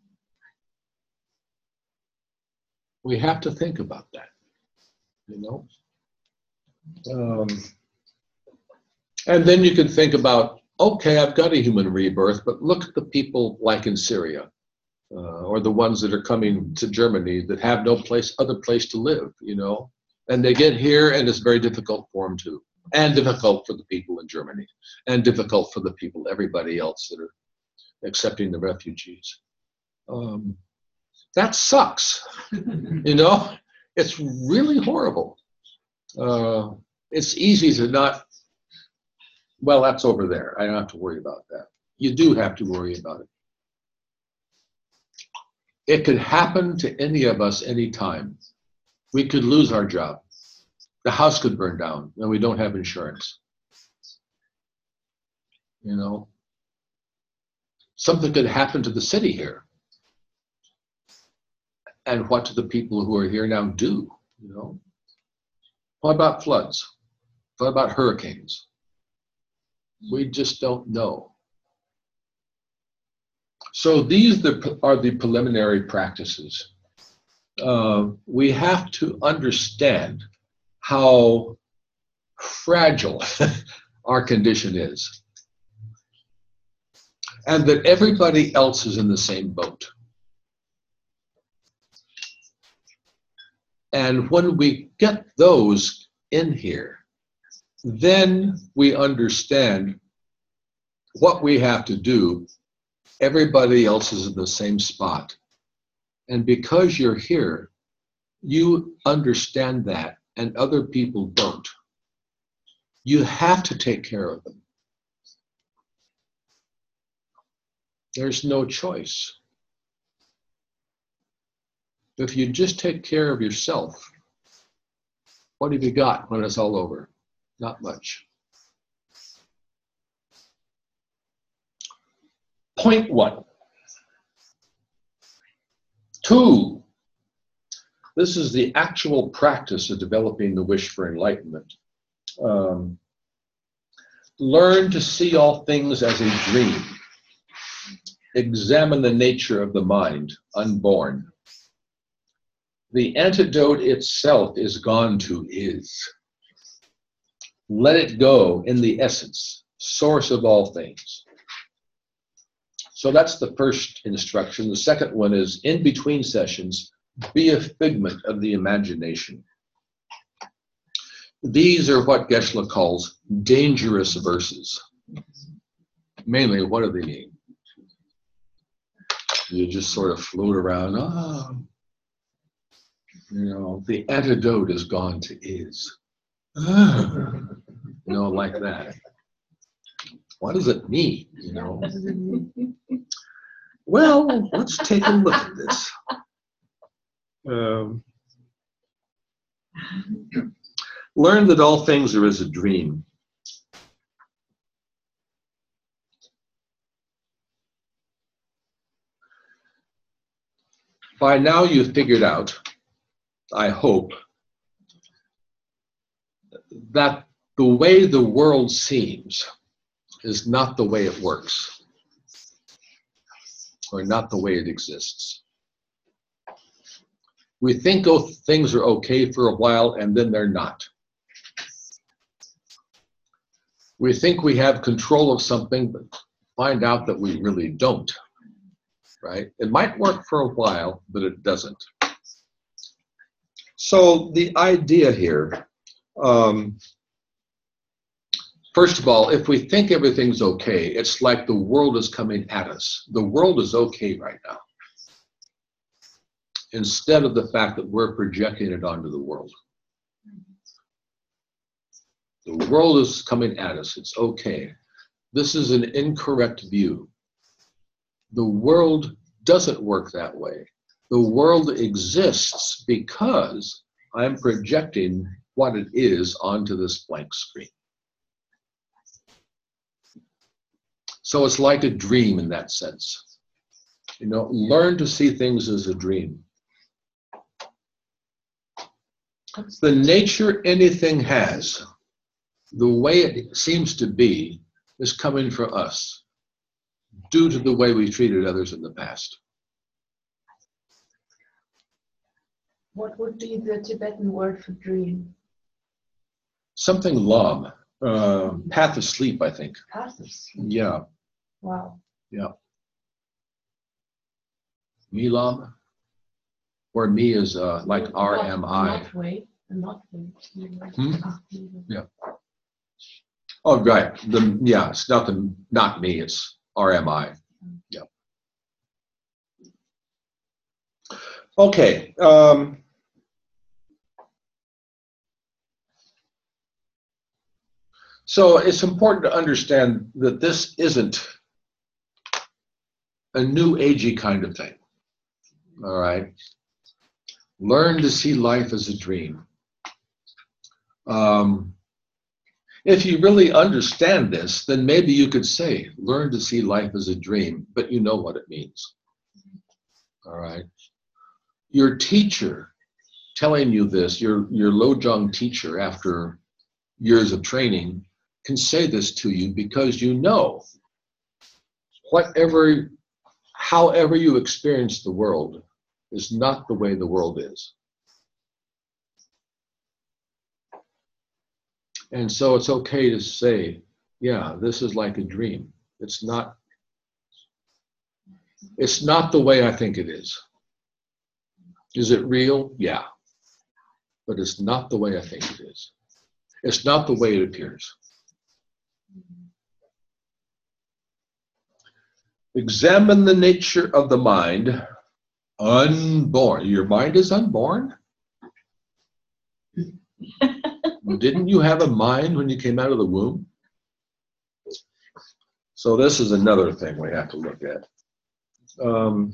We have to think about that, you know? Um, and then you can think about, okay, I've got a human rebirth, but look at the people like in Syria. Uh, or the ones that are coming to Germany that have no place, other place to live, you know, and they get here and it's very difficult for them too, and difficult for the people in Germany, and difficult for the people, everybody else that are accepting the refugees. Um, that sucks, you know, it's really horrible. Uh, it's easy to not, well, that's over there. I don't have to worry about that. You do have to worry about it. It could happen to any of us anytime. We could lose our job. The house could burn down and we don't have insurance. You know, something could happen to the city here. And what do the people who are here now do? You know, what about floods? What about hurricanes? We just don't know. So these are the preliminary practices. Uh, we have to understand how fragile our condition is, and that everybody else is in the same boat. And when we get those in here, then we understand what we have to do. Everybody else is in the same spot. And because you're here, you understand that, and other people don't. You have to take care of them. There's no choice. If you just take care of yourself, what have you got when it's all over? Not much. Point one. Two, this is the actual practice of developing the wish for enlightenment. Um, learn to see all things as a dream. Examine the nature of the mind, unborn. The antidote itself is gone to is. Let it go in the essence, source of all things. So that's the first instruction. The second one is, in between sessions, be a figment of the imagination. These are what Geshe-la calls dangerous verses. Mainly, what do they mean? You just sort of float around, ah, you know, the antidote is gone to is. Ah, you know, like that. What does it mean, you know? Well, let's take a look at this. Um, learn that all things are as a dream. By now you've figured out, I hope, that the way the world seems is not the way it works, or not the way it exists. We think oh, things are okay for a while, and then they're not. We think we have control of something, but find out that we really don't, right? It might work for a while, but it doesn't. So the idea here, um, first of all, if we think everything's okay, it's like the world is coming at us. The world is okay right now, instead of the fact that we're projecting it onto the world. The world is coming at us. It's okay. This is an incorrect view. The world doesn't work that way. The world exists because I'm projecting what it is onto this blank screen. So it's like a dream in that sense. You know, learn to see things as a dream. The nature anything has, the way it seems to be, is coming from us due to the way we treated others in the past. What would be the Tibetan word for dream? Something lam, uh, path of sleep, I think. Path of sleep. Yeah, Wow. yeah. Milam, where me is uh, like R M I. Not way. Not way. Hmm? Ah, maybe. Yeah. Oh, right. The, yeah, it's not the, not me, it's R M I. Yeah. Okay. Um, so it's important to understand that this isn't a new agey kind of thing. All right. Learn to see life as a dream. Um, if you really understand this, then maybe you could say, learn to see life as a dream, but you know what it means. All right. Your teacher telling you this, your, your Lojong teacher after years of training, can say this to you because you know whatever, however you experience the world is not the way the world is. And so it's okay to say, yeah, this is like a dream. It's not, it's not the way I think it is. Is it real? Yeah. But it's not the way I think it is. It's not the way it appears. Examine the nature of the mind unborn. Your mind is unborn? Didn't you have a mind when you came out of the womb? So this is another thing we have to look at. Um,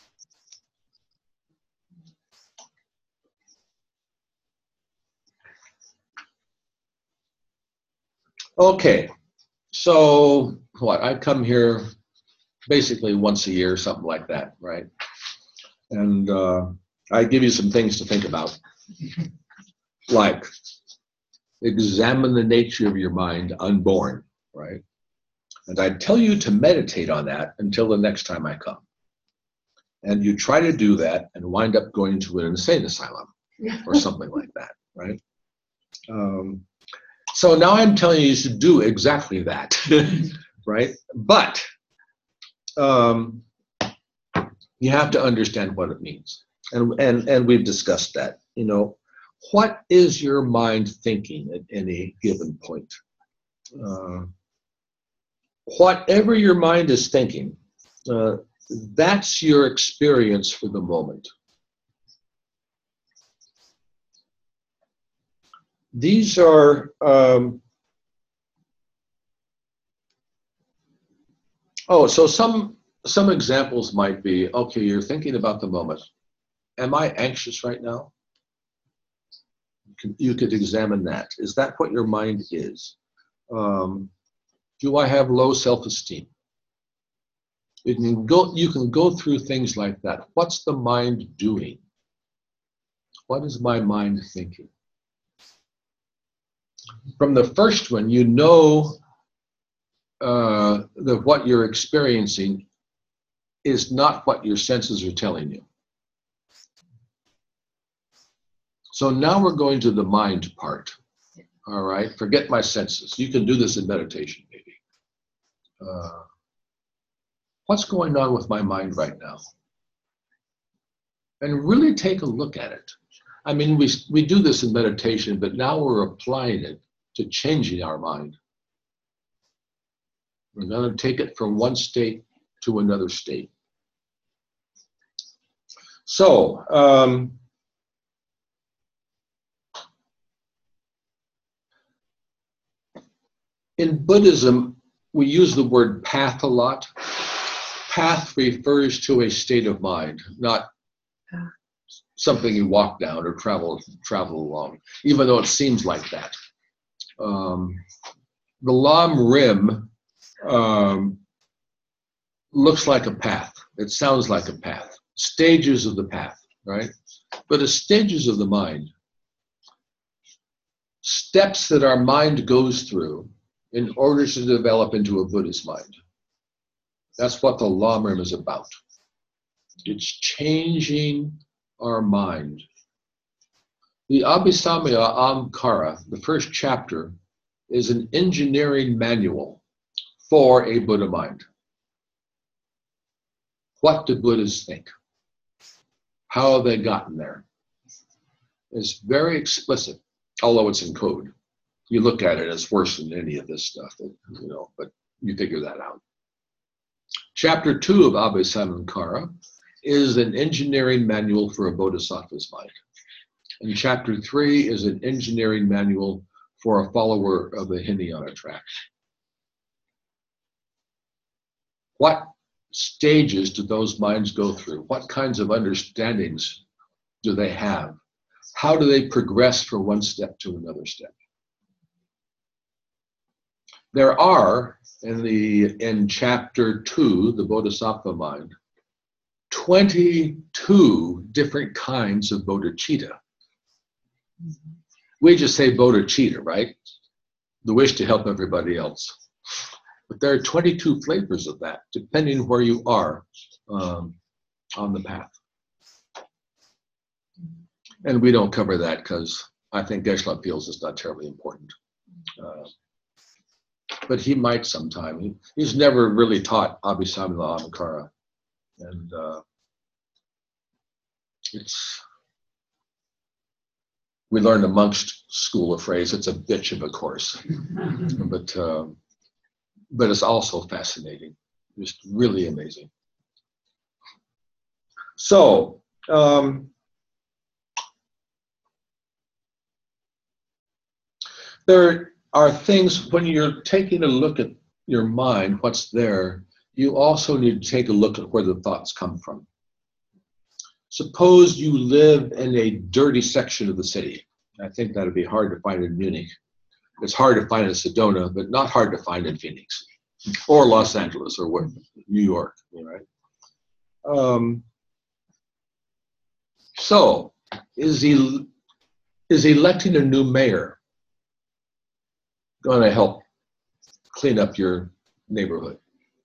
okay, so what? I come here basically once a year, something like that, right? And uh, I give you some things to think about, like examine the nature of your mind unborn, right? And I tell you to meditate on that until the next time I come. And you try to do that and wind up going to an insane asylum or something like that, right? Um, so now I'm telling you to do exactly that, right? But um, you have to understand what it means. And, and, and we've discussed that. You know, what is your mind thinking at any given point? Uh, whatever your mind is thinking, uh, that's your experience for the moment. These are, um, oh, so some, some examples might be, okay, you're thinking about the moment. Am I anxious right now? You, can, you could examine that. Is that what your mind is? Um, do I have low self-esteem? You can go, you can go through things like that. What's the mind doing? What is my mind thinking? From the first one, you know uh, that what you're experiencing is not what your senses are telling you. So now we're going to the mind part. All right, forget my senses. You can do this in meditation, maybe. Uh, what's going on with my mind right now? And really take a look at it. I mean, we, we do this in meditation, but now we're applying it to changing our mind. We're going to take it from one state to another state. So, um, in Buddhism, we use the word path a lot. Path refers to a state of mind, not something you walk down or travel travel along, even though it seems like that. Um, the Lam Rim um, looks like a path. It sounds like a path. Stages of the path, right? But it's stages of the mind. Steps that our mind goes through in order to develop into a Buddhist mind. That's what the Lam Rim is about. It's changing our mind. The Abhisamya Amkara, the first chapter, is an engineering manual for a Buddha mind. What do Buddhists think? How have they gotten there? It's very explicit, although it's in code. You look at it, it's worse than any of this stuff, that, you know, but you figure that out. Chapter two of Abhisamya is an engineering manual for a bodhisattva's mind. And chapter three is an engineering manual for a follower of the Hinayana track. What stages do those minds go through? What kinds of understandings do they have? How do they progress from one step to another step? There are, in the in chapter two, the Bodhisattva mind, twenty-two different kinds of bodhicitta. We just say bodhicitta, right? The wish to help everybody else. But there are twenty-two flavors of that, depending where you are um, on the path. And we don't cover that because I think Geshe-la feels it's not terribly important. Uh, but he might sometime. He, he's never really taught Abhisamya Amkara. And uh, it's, we learned amongst school a phrase, it's a bitch of a course, but, uh, but it's also fascinating, just really amazing. So, um, there are things, when you're taking a look at your mind, what's there, you also need to take a look at where the thoughts come from. Suppose you live in a dirty section of the city. I think that'd be hard to find in Munich. It's hard to find in Sedona, but not hard to find in Phoenix or Los Angeles or what, New York, right? Um, so, is he is electing a new mayor going to help clean up your neighborhood?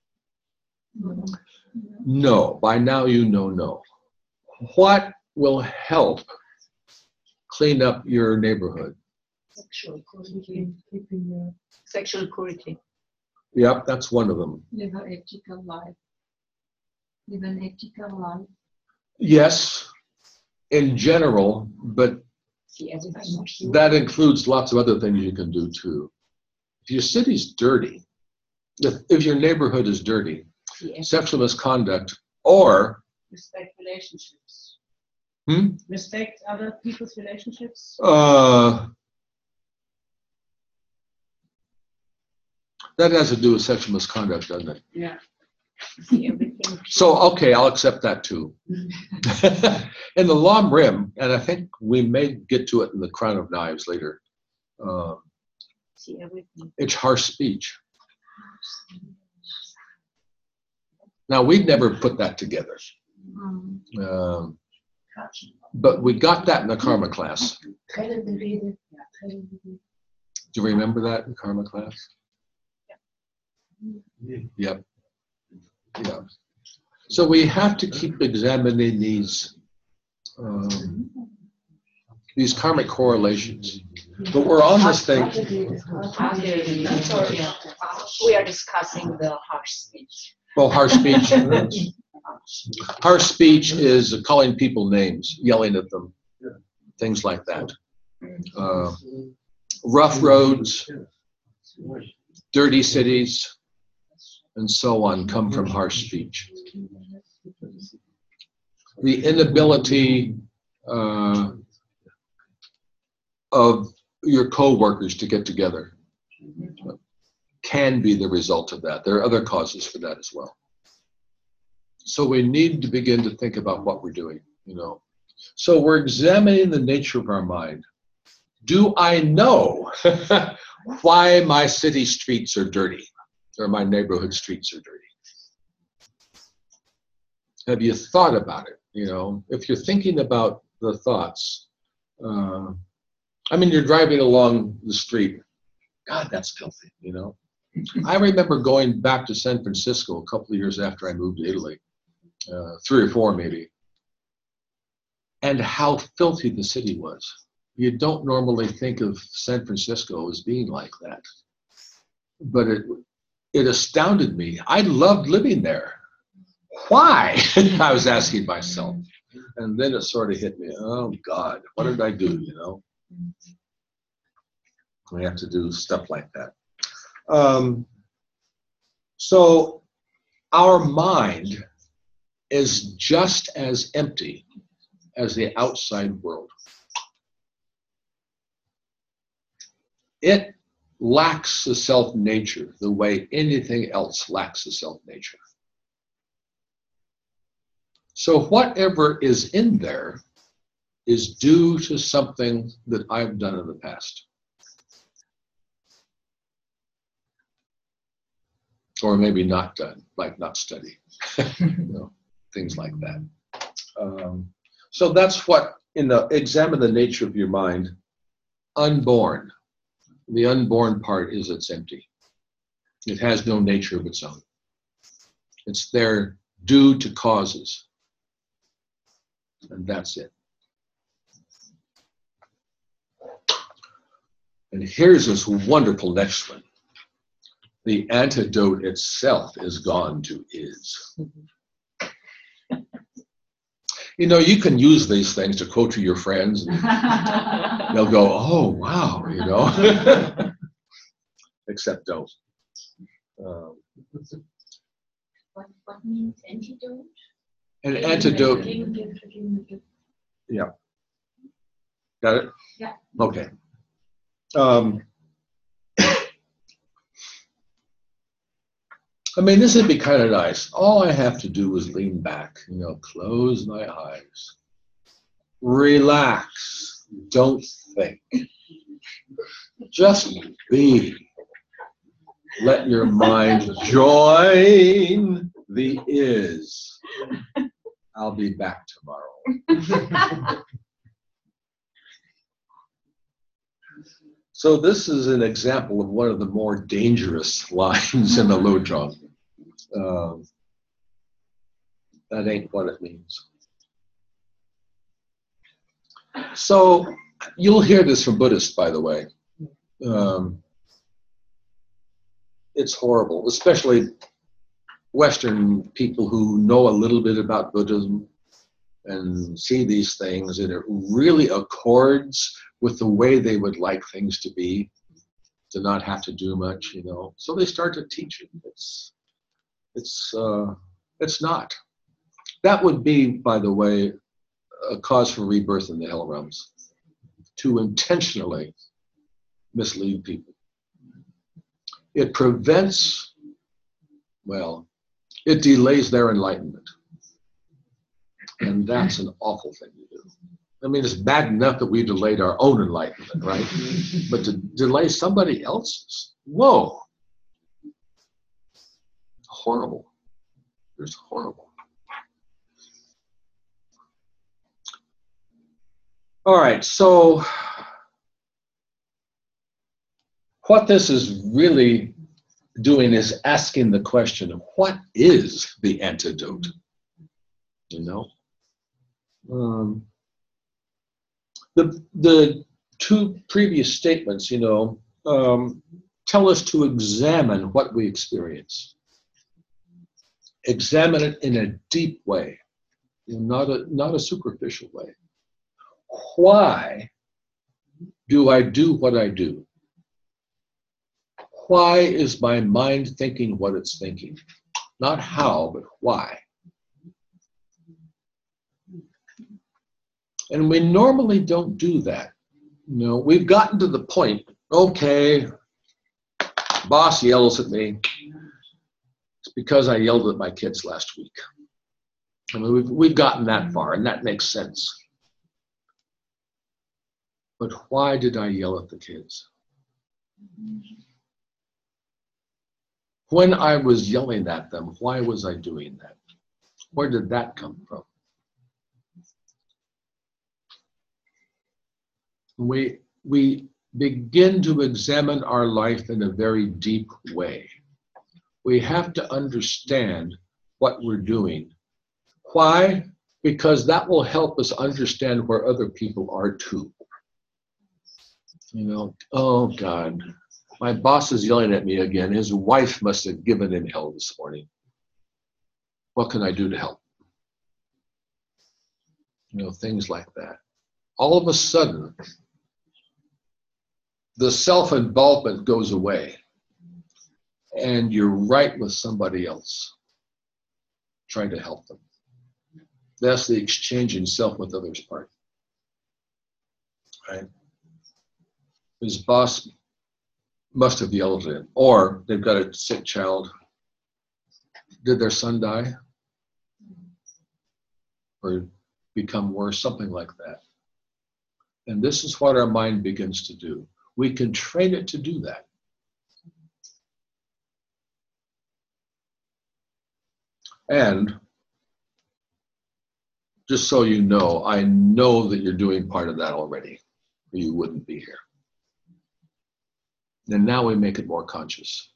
No. By now you know no. What will help clean up your neighborhood? Sexual purity. Sexual purity. Yep, that's one of them. Live an ethical life. Live an ethical life. Yes, in general, but See everything pure. that includes lots of other things you can do too. If your city's dirty, if, if your neighborhood is dirty, See everything. sexual misconduct, or Respect relationships. hmm, Respect other people's relationships. uh, that has to do with sexual misconduct, doesn't it? Yeah. See everything pure. So, okay, I'll accept that too. In the Lam Rim, and I think we may get to it in the Crown of Knives later, uh, See everything. it's harsh speech. Now, we'd never put that together, Um, um, but we got that in the karma class. trennende Rede. Trennende Rede. Do you remember that in karma class? Yep. Yeah. So we have to keep examining these um, these karmic correlations. But we're on this thing. I'm sorry. We are discussing the harsh speech. Well, harsh speech. Harsh speech is calling people names, yelling at them, things like that. Uh, rough roads, dirty cities, and so on come from harsh speech. The inability uh, of your co-workers to get together can be the result of that. There are other causes for that as well. So we need to begin to think about what we're doing, you know. So we're examining the nature of our mind. Do I know why my city streets are dirty or my neighborhood streets are dirty? Have you thought about it? You know, if you're thinking about the thoughts, uh, I mean, you're driving along the street. God, that's filthy, you know. I remember going back to San Francisco a couple of years after I moved to Italy, uh, three or four maybe, and how filthy the city was. You don't normally think of San Francisco as being like that, but it it astounded me. I loved living there. Why? I was asking myself, and then it sort of hit me. Oh God, what did I do? You know, we have to do stuff like that. Um, so our mind is just as empty as the outside world. It lacks a self-nature the way anything else lacks a self-nature. So whatever is in there is due to something that I've done in the past. Or maybe not done, like not study, you know, things like that. Um, so that's what, in the examine the nature of your mind, unborn. The unborn part is it's empty. It has no nature of its own. It's there due to causes. And that's it. And here's this wonderful next one. The antidote itself is gone to is. You know, you can use these things to quote to your friends, and they'll go, "Oh, wow," you know. Except don't. Um, What, what means antidote? an antidote. Yeah. Got it? Yeah. Okay. Um, I mean, this would be kind of nice. All I have to do is lean back, you know, close my eyes, relax, don't think, just be. Let your mind join the is. I'll be back tomorrow. So this is an example of one of the more dangerous lines in the Lojong. Um, that ain't what it means. So you'll hear this from Buddhists, by the way. Um, it's horrible, especially Western people who know a little bit about Buddhism and see these things, and it really accords with the way they would like things to be, to not have to do much, you know. So they start to teach it. It's, it's, uh, it's not. That would be, by the way, a cause for rebirth in the hell realms, to intentionally mislead people. It prevents, well, it delays their enlightenment. And that's an awful thing to do. I mean, it's bad enough that we delayed our own enlightenment, right? But to delay somebody else's, whoa. Horrible. It's horrible. All right, so what this is really doing is asking the question of what is the antidote? You know? Um, the, the two previous statements, you know, um, tell us to examine what we experience. Examine it in a deep way, not a, not a superficial way. Why do I do what I do? Why is my mind thinking what it's thinking? Not how, but why. And we normally don't do that. You know, we've gotten to the point, okay, boss yells at me. It's because I yelled at my kids last week. I mean, we've, we've gotten that far, and that makes sense. But why did I yell at the kids? When I was yelling at them, why was I doing that? Where did that come from? We, we begin to examine our life in a very deep way. We have to understand what we're doing. Why? Because that will help us understand where other people are too. You know, oh God, my boss is yelling at me again. His wife must have given him hell this morning. What can I do to help? You know, things like that. All of a sudden, the self-involvement goes away, and you're right with somebody else, trying to help them. That's the exchanging self with others part. Right? His boss must have yelled at him, or they've got a sick child. Did their son die? Or become worse, something like that. And this is what our mind begins to do. We can train it to do that. And just so you know, I know that you're doing part of that already, or you wouldn't be here. And now we make it more conscious.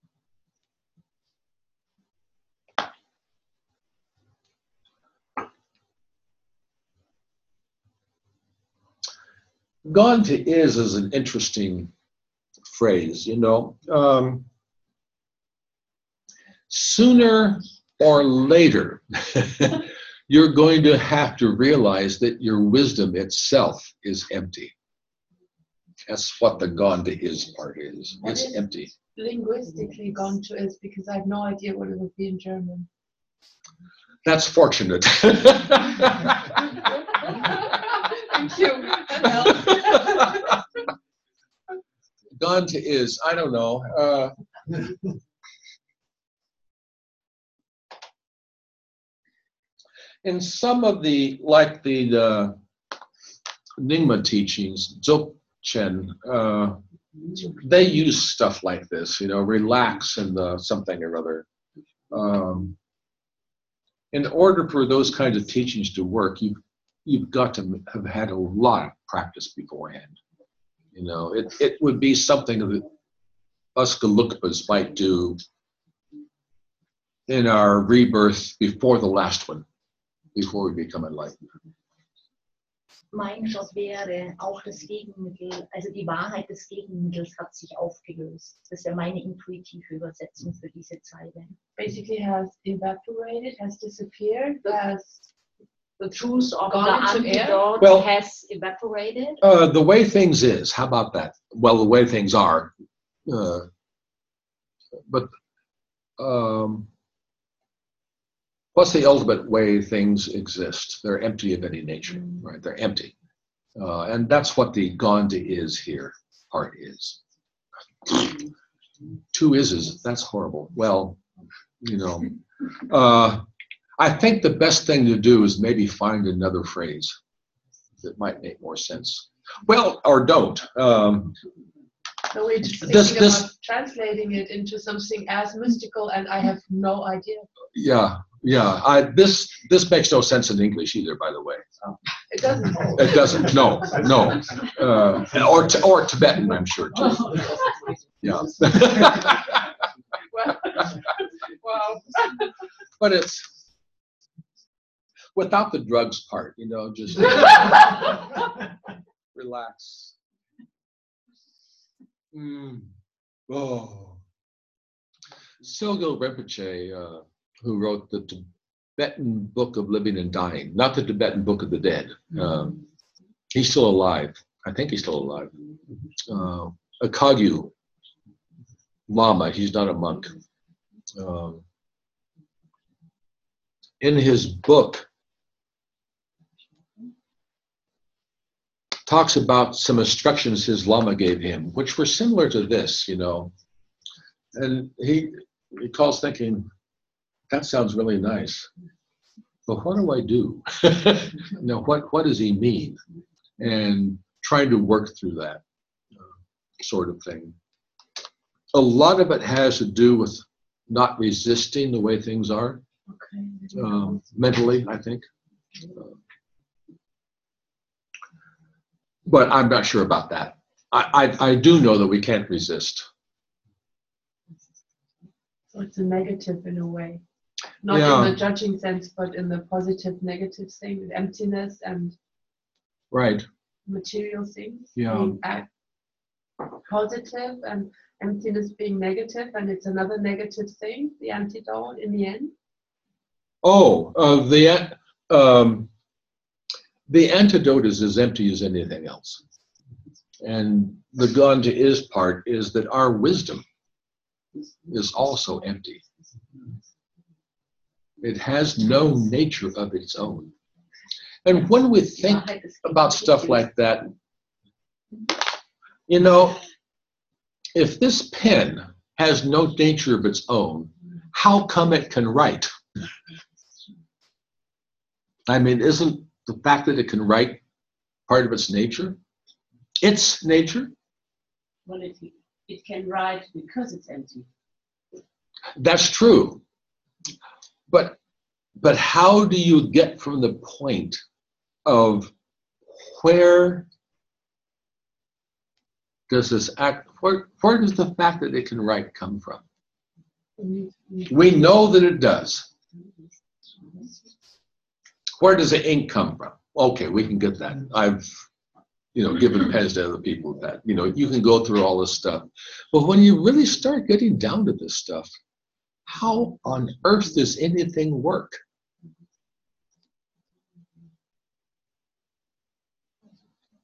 Gone to is is an interesting phrase, you know. Um, sooner or later, you're going to have to realize that your wisdom itself is empty. That's what the gone to is part is. What It's is- empty. Linguistically gone to is because I have no idea what it would be in German. That's fortunate. Thank you. That helps. Gone to is, I don't know. Uh, in some of the, like the uh, Nyingma teachings, Dzogchen, uh, they use stuff like this, you know, relax and uh, something or other. Um, in order for those kinds of teachings to work, you've, you've got to have had a lot of practice beforehand. You know, it, it would be something that us Gelukpas might do in our rebirth before the last one, before we become enlightened. Mein Job wäre auch das Gegenmittel, also die Wahrheit des Gegenmittels hat sich aufgelöst. Das wäre meine intuitive Übersetzung für diese Zeile. Basically has evaporated, has disappeared, has The truth of Gone the into air? antidote Well- has evaporated. Uh, the way things is, how about that? Well, the way things are. Uh, but um, what's the ultimate way things exist? They're empty of any nature, right? They're empty. Uh, and that's what the gone to is here part is. Two ises, that's horrible. Well, you know, uh, I think the best thing to do is maybe find another phrase that might make more sense. Well, or don't. Um, no way just thinking This- this- about translating it into something as mystical, and I have no idea. yeah, yeah. I, this this makes no sense in English either, by the way. It doesn't. It doesn't. No, no. Uh, or t- or Tibetan, I'm sure too. Yeah. Well, wow. But it's without the drugs part, you know, just relax. Mm. Oh. Silgo Rinpoche, uh, who wrote the Tibetan Book of Living and Dying, not the Tibetan Book of the Dead. Um, he's still alive. I think he's still alive. Uh, a Kagyu Lama, he's not a monk. Um, in his book, talks about some instructions his Lama gave him, which were similar to this, you know. And he recalls thinking, that sounds really nice, but what do I do? You know, what, what does he mean? And trying to work through that uh, sort of thing. A lot of it has to do with not resisting the way things are, Okay. um, mentally, I think. Uh, but I'm not sure about that. I, I, I do know that we can't resist. So it's a negative in a way. Not Yeah. in the judging sense, but in the positive, negative thing, with emptiness and Right. material things. Yeah. Being act- positive and emptiness being negative, and it's another negative thing, the antidote in the end. Oh, uh, the an- um, the antidote is as empty as anything else. And the gone to is part is that our wisdom is also empty. It has no nature of its own. And when we Die think Wahrheit des about stuff Gegenmittels. like that, you know, if this pen has no nature of its own, how come it can write? I mean, isn't the fact that it can write part of its nature? Its nature? Well, it, it can write because it's empty. That's true. But but how do you get from the point of where does this act, where, where does the fact that it can write come from? We know that it does. Where does the ink come from? Okay, we can get that. I've, you know, given pens to other people with that. You know, you can go through all this stuff. But when you really start getting down to this stuff, how on earth does anything work?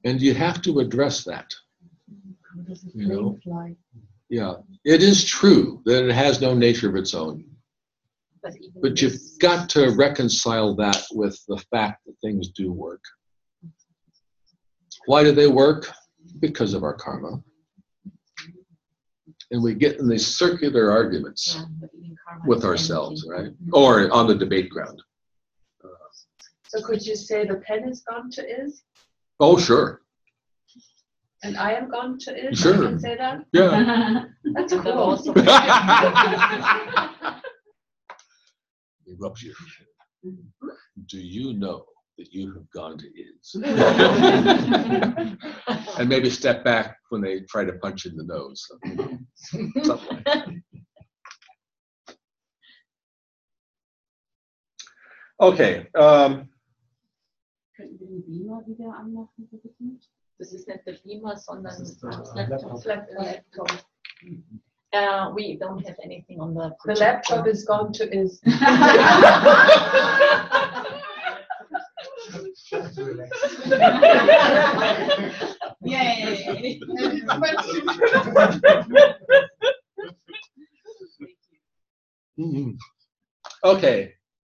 And you have to address that. How does it You know. fly? Yeah, it is true that it has no nature of its own, But even but you've this- got to reconcile that with the fact that things do work. Why do they work? Because of our karma. And we get in these circular arguments Yeah, but even karma with is ourselves, empty. right? Or on the debate ground. So could you say the pen is gone to is, Oh, sure. and I am gone to is? Sure. I can say that? Yeah. That's And then cool. also- Interrupt you. Do you know that you have gone to is? And maybe step back when they try to punch in the nose. Something like that. Okay. Um, Könnten wir den Beamer wieder anmachen, bitte? Das ist nicht der Beamer, sondern Das ist das der Laptop. Laptop. Laptop. Uh, we don't have anything on the The laptop is gone to is. Yay! mhm. Okay.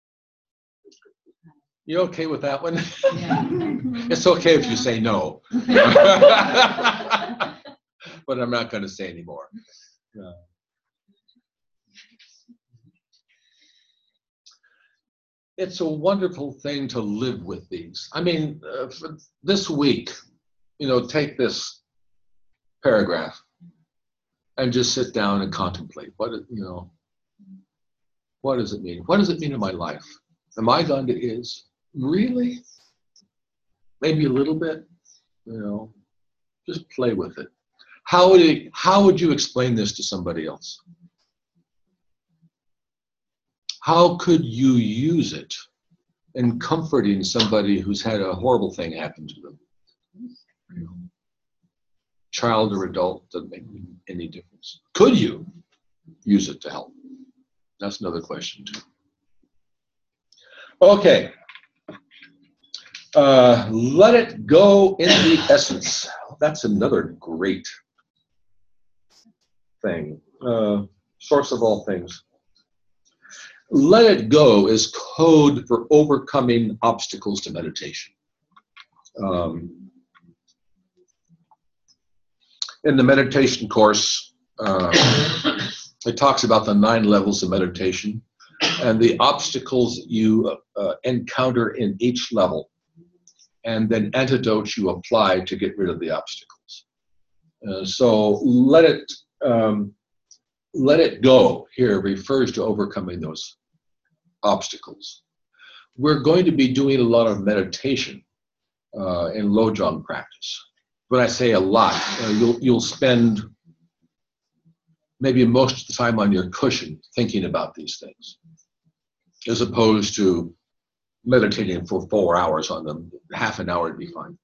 You okay with that one? It's okay if you say no. But I'm not going to say anymore. No. It's a wonderful thing to live with these. I mean, uh, for this week, you know, take this paragraph and just sit down and contemplate. What, it- you know, what does it mean? What does it mean in my life? Am I going to is? Really? Maybe a little bit, you know, just play with it. How would it, how would you explain this to somebody else? How could you use it in comforting somebody who's had a horrible thing happen to them? You know, child or adult, doesn't make any difference. Could you use it to help? That's another question too. Okay. Uh, let it go in the essence. That's another great thing. Uh, source of all things. Let it go is code for overcoming obstacles to meditation. Um, in the meditation course, uh, it talks about the nine levels of meditation and the obstacles you uh, encounter in each level, and then antidotes you apply to get rid of the obstacles. Uh, so let it um, let it go here refers to overcoming those obstacles. We're going to be doing a lot of meditation uh, in Lojong practice. When I say a lot, uh, you'll you'll spend maybe most of the time on your cushion thinking about these things, as opposed to meditating for four hours on them. Half an hour would be fine.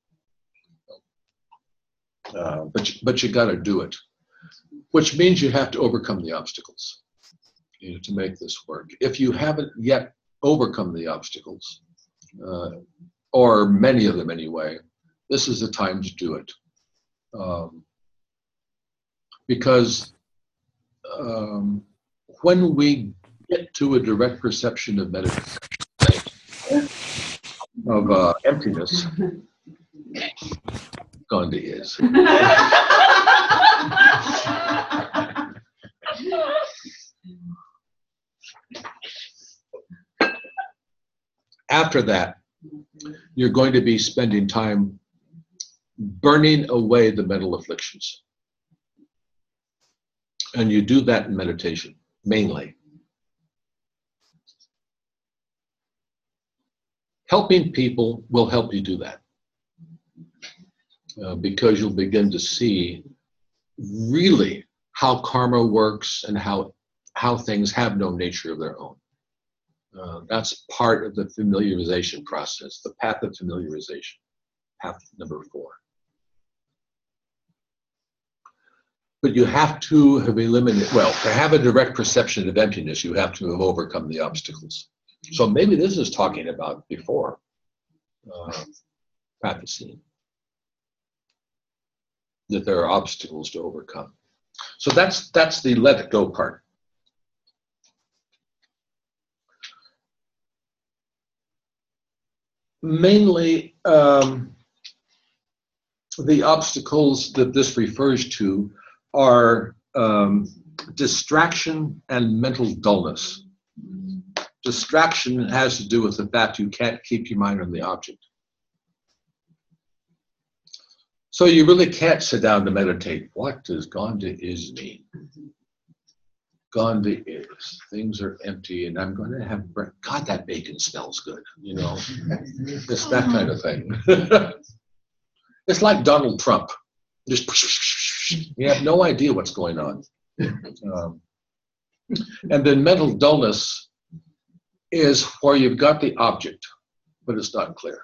Uh, but you, but you got to do it, which means you have to overcome the obstacles, you know, to make this work. If you haven't yet overcome the obstacles, uh, or many of them anyway, this is the time to do it. Um, because um, when we get to a direct perception of meditation, of uh, emptiness, gone to is. After that, you're going to be spending time burning away the mental afflictions. And you do that in meditation, mainly. Helping people will help you do that. Uh, because you'll begin to see really how karma works and how, how things have no nature of their own. Uh, that's part of the familiarization process, the path of familiarization, path number four. But you have to have eliminated, well, to have a direct perception of emptiness, you have to have overcome the obstacles. So maybe this is talking about before uh, practicing. that there are obstacles to overcome. So that's that's the let it go part. Mainly, um, the obstacles that this refers to are um, distraction and mental dullness. Distraction has to do with the fact you can't keep your mind on the object. So you really can't sit down to meditate. What does Gandha is mean? Gandha is. Things are empty and I'm going to have bread. God, that bacon smells good. You know, it's that kind of thing. It's like Donald Trump. Just you have no idea what's going on. Um, and then mental dullness is where you've got the object, but it's not clear.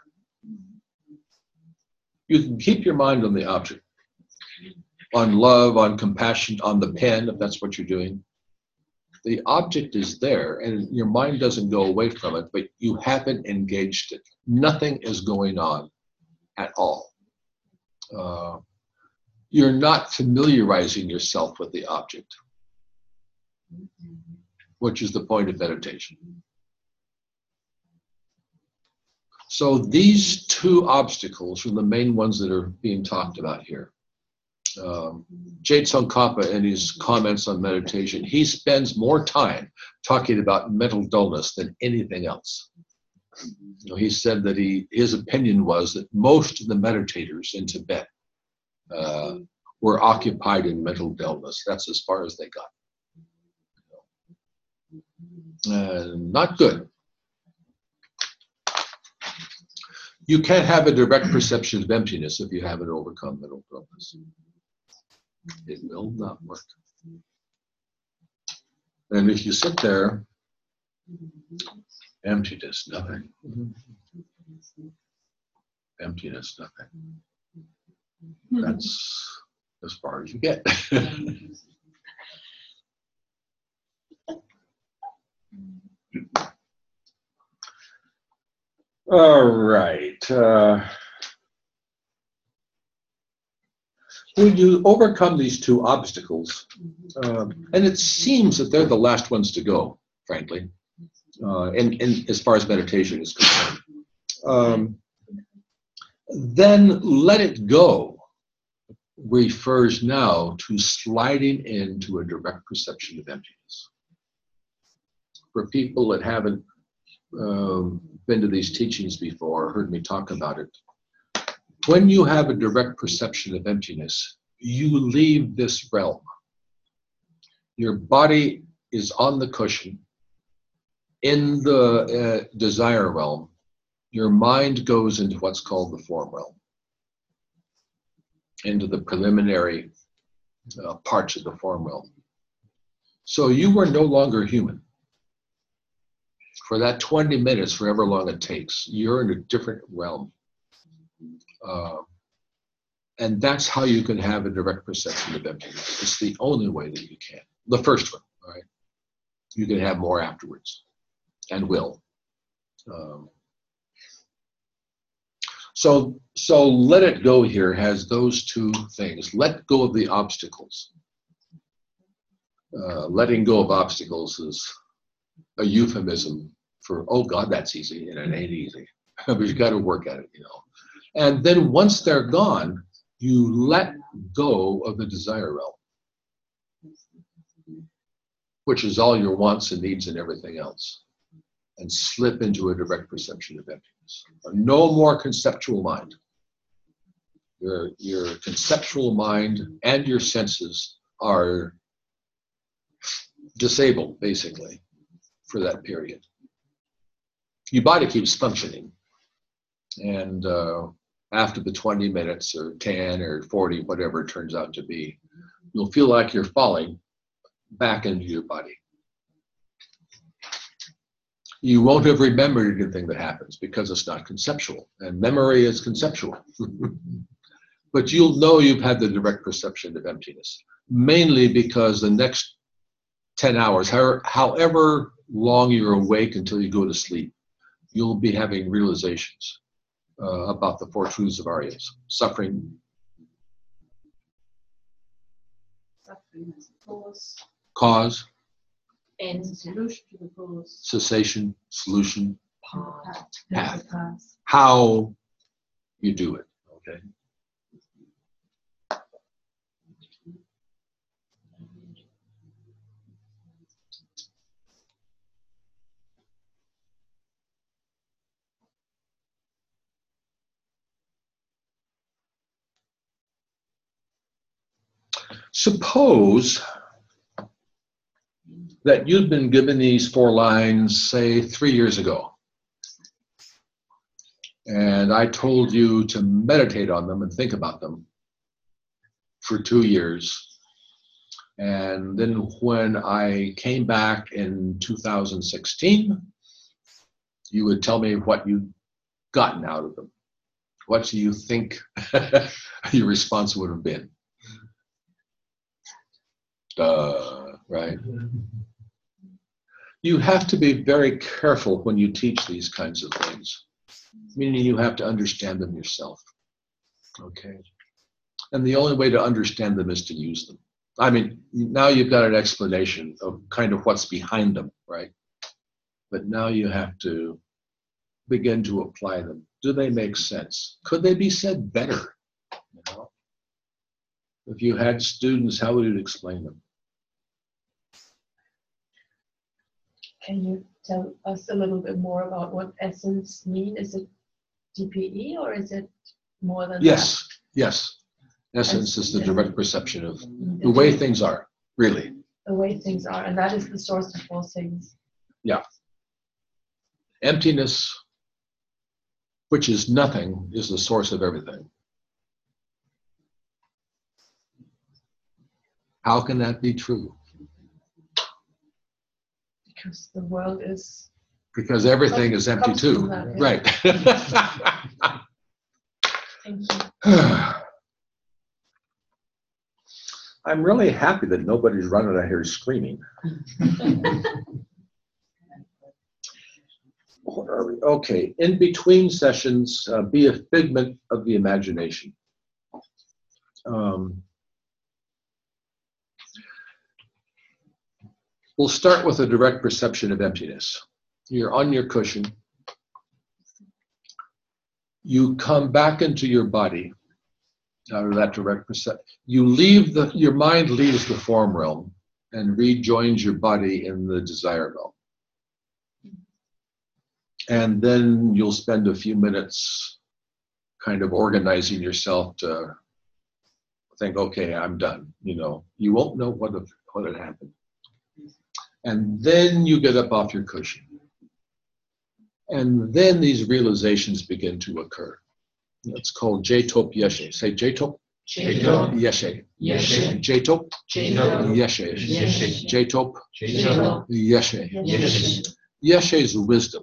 You can keep your mind on the object, on love, on compassion, on the pen, if that's what you're doing. The object is there, and your mind doesn't go away from it, but you haven't engaged it. Nothing is going on at all. Uh, you're not familiarizing yourself with the object, which is the point of meditation. So these two obstacles are the main ones that are being talked about here. Um, Jade Tsongkhapa, in his comments on meditation, he spends more time talking about mental dullness than anything else. You know, he said that he, his opinion was that most of the meditators in Tibet uh, were occupied in mental dullness. That's as far as they got. Uh, not good. You can't have a direct perception of emptiness if you haven't overcome mental dullness. It will not work. And if you sit there, emptiness, nothing. Emptiness, nothing. That's as far as you get. All right. Uh, when you overcome these two obstacles, um, and it seems that they're the last ones to go, frankly, uh, and, and as far as meditation is concerned, um, then let it go refers now to sliding into a direct perception of emptiness. For people that haven't um, been to these teachings before, heard me talk about it, when you have a direct perception of emptiness, you leave this realm. Your body is on the cushion in the uh, desire realm. Your mind goes into what's called the form realm, into the preliminary uh, parts of the form realm. So you are no longer human. For that twenty minutes, for however long it takes, you're in a different realm. Uh, and that's how you can have a direct perception of emptiness. It's the only way that you can. The first one, all right? You can have more afterwards, and will. Um, so, so let it go here has those two things. Let go of the obstacles. Uh, letting go of obstacles is a euphemism for, oh God, that's easy, and it ain't easy. But you got to work at it, you know. And then once they're gone, you let go of the desire realm, which is all your wants and needs and everything else, and slip into a direct perception of emptiness. No more conceptual mind. Your, your conceptual mind and your senses are disabled, basically, for that period. Your body keeps functioning. And uh, after the twenty minutes or ten or forty, whatever it turns out to be, you'll feel like you're falling back into your body. You won't have remembered anything that happens because it's not conceptual, and memory is conceptual. But you'll know you've had the direct perception of emptiness, mainly because the next ten hours, however long you're awake until you go to sleep, you'll be having realizations uh, about the four truths of Aryas: suffering, Suffering has a cause, cause, and solution to the cause, cessation, solution, path. path. The past. How you do it. Okay. Suppose that you'd been given these four lines, say, three years ago. And I told you to meditate on them and think about them for two years. And then when I came back in two thousand sixteen, you would tell me what you'd gotten out of them. What do you think your response would have been? Uh, right? You have to be very careful when you teach these kinds of things, meaning you have to understand them yourself. Okay? And the only way to understand them is to use them. I mean, now you've got an explanation of kind of what's behind them, right? But now you have to begin to apply them. Do they make sense? Could they be said better? You know? If you had students, how would you explain them? Can you tell us a little bit more about what essence mean? Is it D P E or is it more than Yes, yes. Essence is the direct perception of that? the way things are, really. The way things are, and that is the source of all things. Yeah. Emptiness, which is nothing, is the source of everything. How can that be true? Because the world is. Because everything is empty Comes from too. that, yeah. Right. Thank you. I'm really happy that nobody's running out here screaming. What are we? Okay, in between sessions, uh, be a figment of the imagination. Um, we'll start with a direct perception of emptiness. You're on your cushion. You come back into your body out of that direct perception. You leave the, your mind leaves the form realm and rejoins your body in the desire realm. And then you'll spend a few minutes kind of organizing yourself to think, okay, I'm done. You know, you won't know what, have, what had happened. And then you get up off your cushion. And then these realizations begin to occur. It's called J-Top Yeshe. Say J-Top. J-Top. Yeshe. Yeshe. J-Top. J-Top. Yeshe. Yeshe. J-Top. J-Top. Yeshe. Yeshe. Yeshe is wisdom.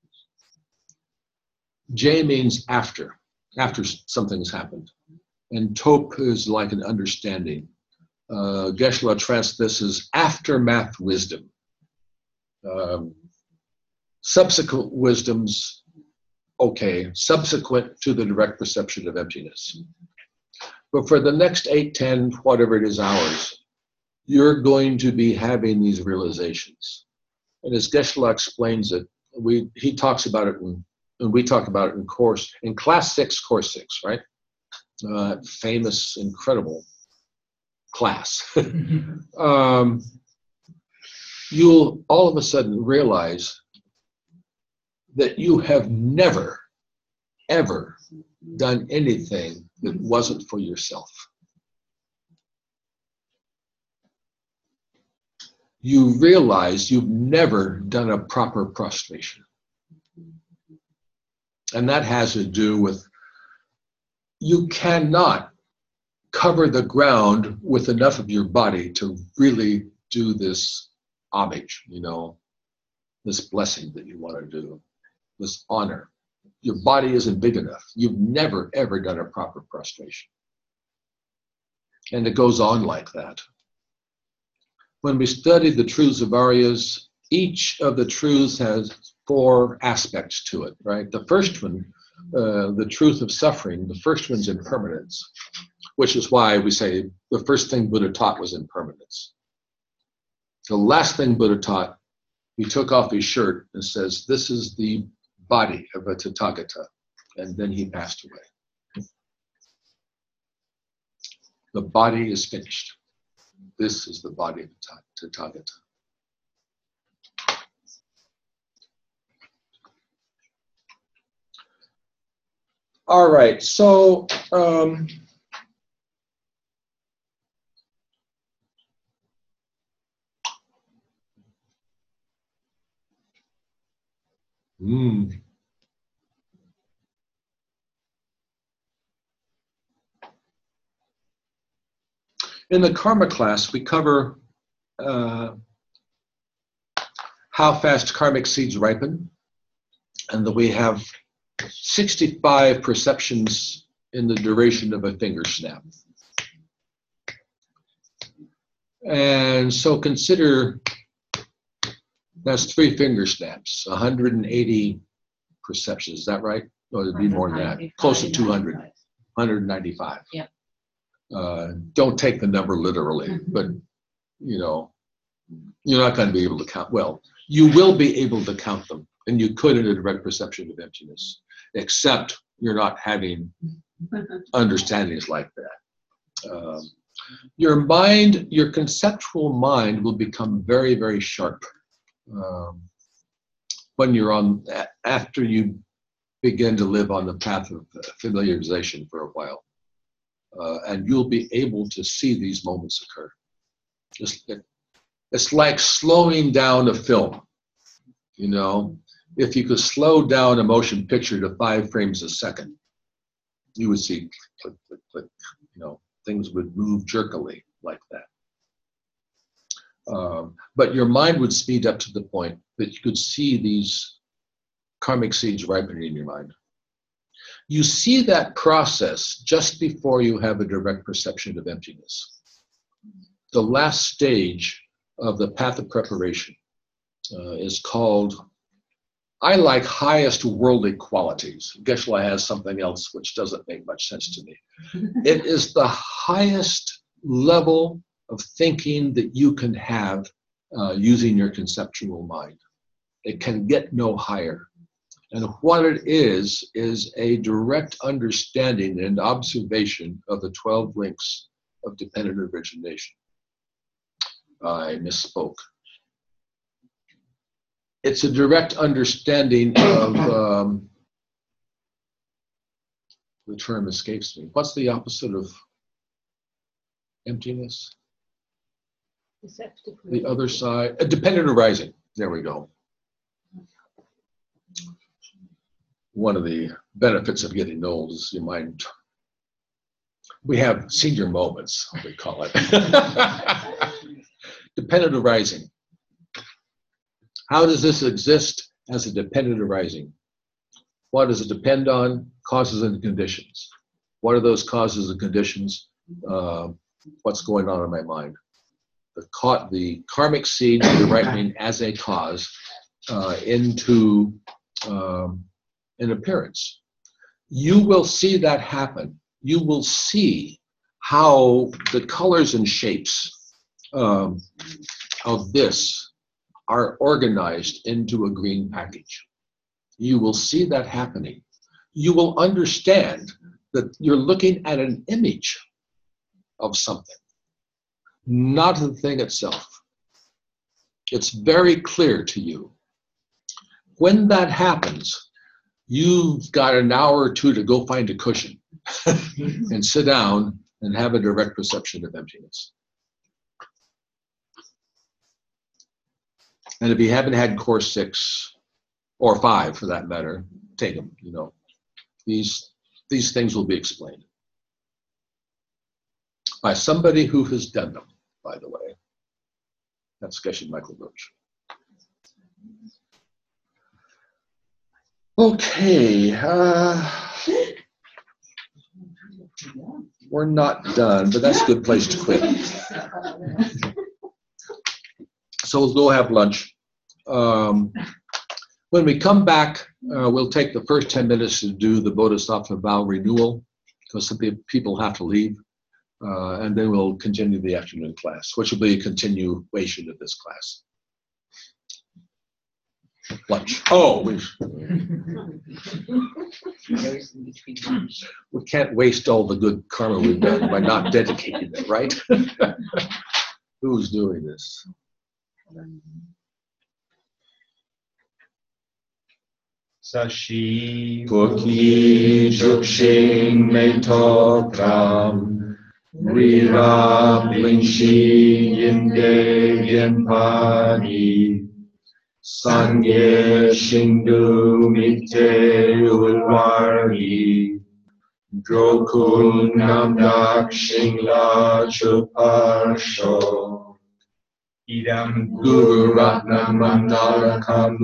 J means after, after something's happened. And Top is like an understanding. Uh, Geshe-la translates this as aftermath wisdom. Um, subsequent wisdoms, okay, subsequent to the direct perception of emptiness. But for the next eight, ten, whatever it is hours, you're going to be having these realizations. And as Geshe-la explains it, we he talks about it, in, and we talk about it in course, in class six, course six, right? Uh, famous, incredible class. um, you'll all of a sudden realize that you have never, ever done anything that wasn't for yourself. You realize you've never done a proper prostration. And that has to do with you cannot cover the ground with enough of your body to really do this homage, you know, this blessing that you want to do, this honor. Your body isn't big enough. You've never, ever done a proper prostration. And it goes on like that. When we studied the truths of Aryas, each of the truths has four aspects to it, right? The first one, uh, the truth of suffering, the first one's impermanence. which is why we say the first thing Buddha taught was impermanence. The last thing Buddha taught, he took off his shirt and says, this is the body of a Tathagata. And then he passed away. The body is finished. This is the body of a Tathagata. All right, so um, mm. In the karma class, we cover uh, how fast karmic seeds ripen, and that we have sixty-five perceptions in the duration of a finger snap. And so consider that's three finger snaps, one hundred eighty perceptions. Is that right? No, it'd be more than that. Close to two hundred. one hundred ninety-five. Yeah. Uh, don't take the number literally, but you know, you're not going to be able to count. Well, you will be able to count them, and you could in a direct perception of emptiness, except you're not having understandings like that. Um, your mind, your conceptual mind will become very, very sharp um, when you're on, after you begin to live on the path of familiarization for a while. Uh, and you'll be able to see these moments occur. Just, it, it's like slowing down a film, you know? If you could slow down a motion picture to five frames a second, you would see click, click, click, you know, things would move jerkily like that. Um, but your mind would speed up to the point that you could see these karmic seeds ripening in your mind. You see that process just before you have a direct perception of emptiness. The last stage of the path of preparation uh, is called, I like highest worldly qualities. Geshe-la has something else which doesn't make much sense to me. It is the highest level of thinking that you can have uh, using your conceptual mind. It can get no higher. And what it is, is a direct understanding and observation of the twelve links of dependent origination. I misspoke. It's a direct understanding of, um, the term escapes me. What's the opposite of emptiness? The other side, a dependent arising. There we go. One of the benefits of getting old is your mind. We have senior moments, we call it. Dependent arising. How does this exist as a dependent arising? What does it depend on? Causes and conditions. What are those causes and conditions? Uh, what's going on in my mind? The, ca the karmic seed is ripening as a cause uh, into um, an appearance. You will see that happen. You will see how the colors and shapes um, of this are organized into a green package. You will see that happening. You will understand that you're looking at an image of something, not the thing itself. It's very clear to you. When that happens, you've got an hour or two to go find a cushion and sit down and have a direct perception of emptiness. And if you haven't had course six or five for that matter, take them, you know. These, these things will be explained by somebody who has done them, by the way. That's Geshe Michael Roach. Okay, uh, we're not done, but that's a good place to quit. So we'll go have lunch. Um, when we come back, uh, we'll take the first ten minutes to do the Bodhisattva vow renewal, because some people have to leave. Uh, and then we'll continue the afternoon class, which will be a continuation of this class. Lunch. Oh, we, we can't waste all the good karma we've done by not dedicating it, right? Who's doing this? Sashi Puki Jukshing Metokram Rira Blingshi Yinde Yenpani Sanye Shindu Mite Ulwari Drokul Namdak Shingla Chuparsho Idam Guru Ratna Mandala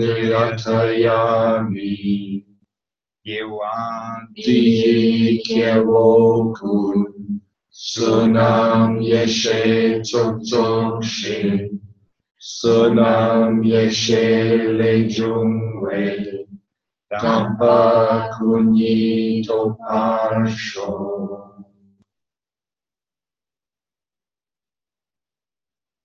Kamriyatayami Yewan Diyi Kyewo Kun Sunam Yeshe Tsok Shin Sunam Yeshe Lejung Wei Tampa Kunyi Toparsho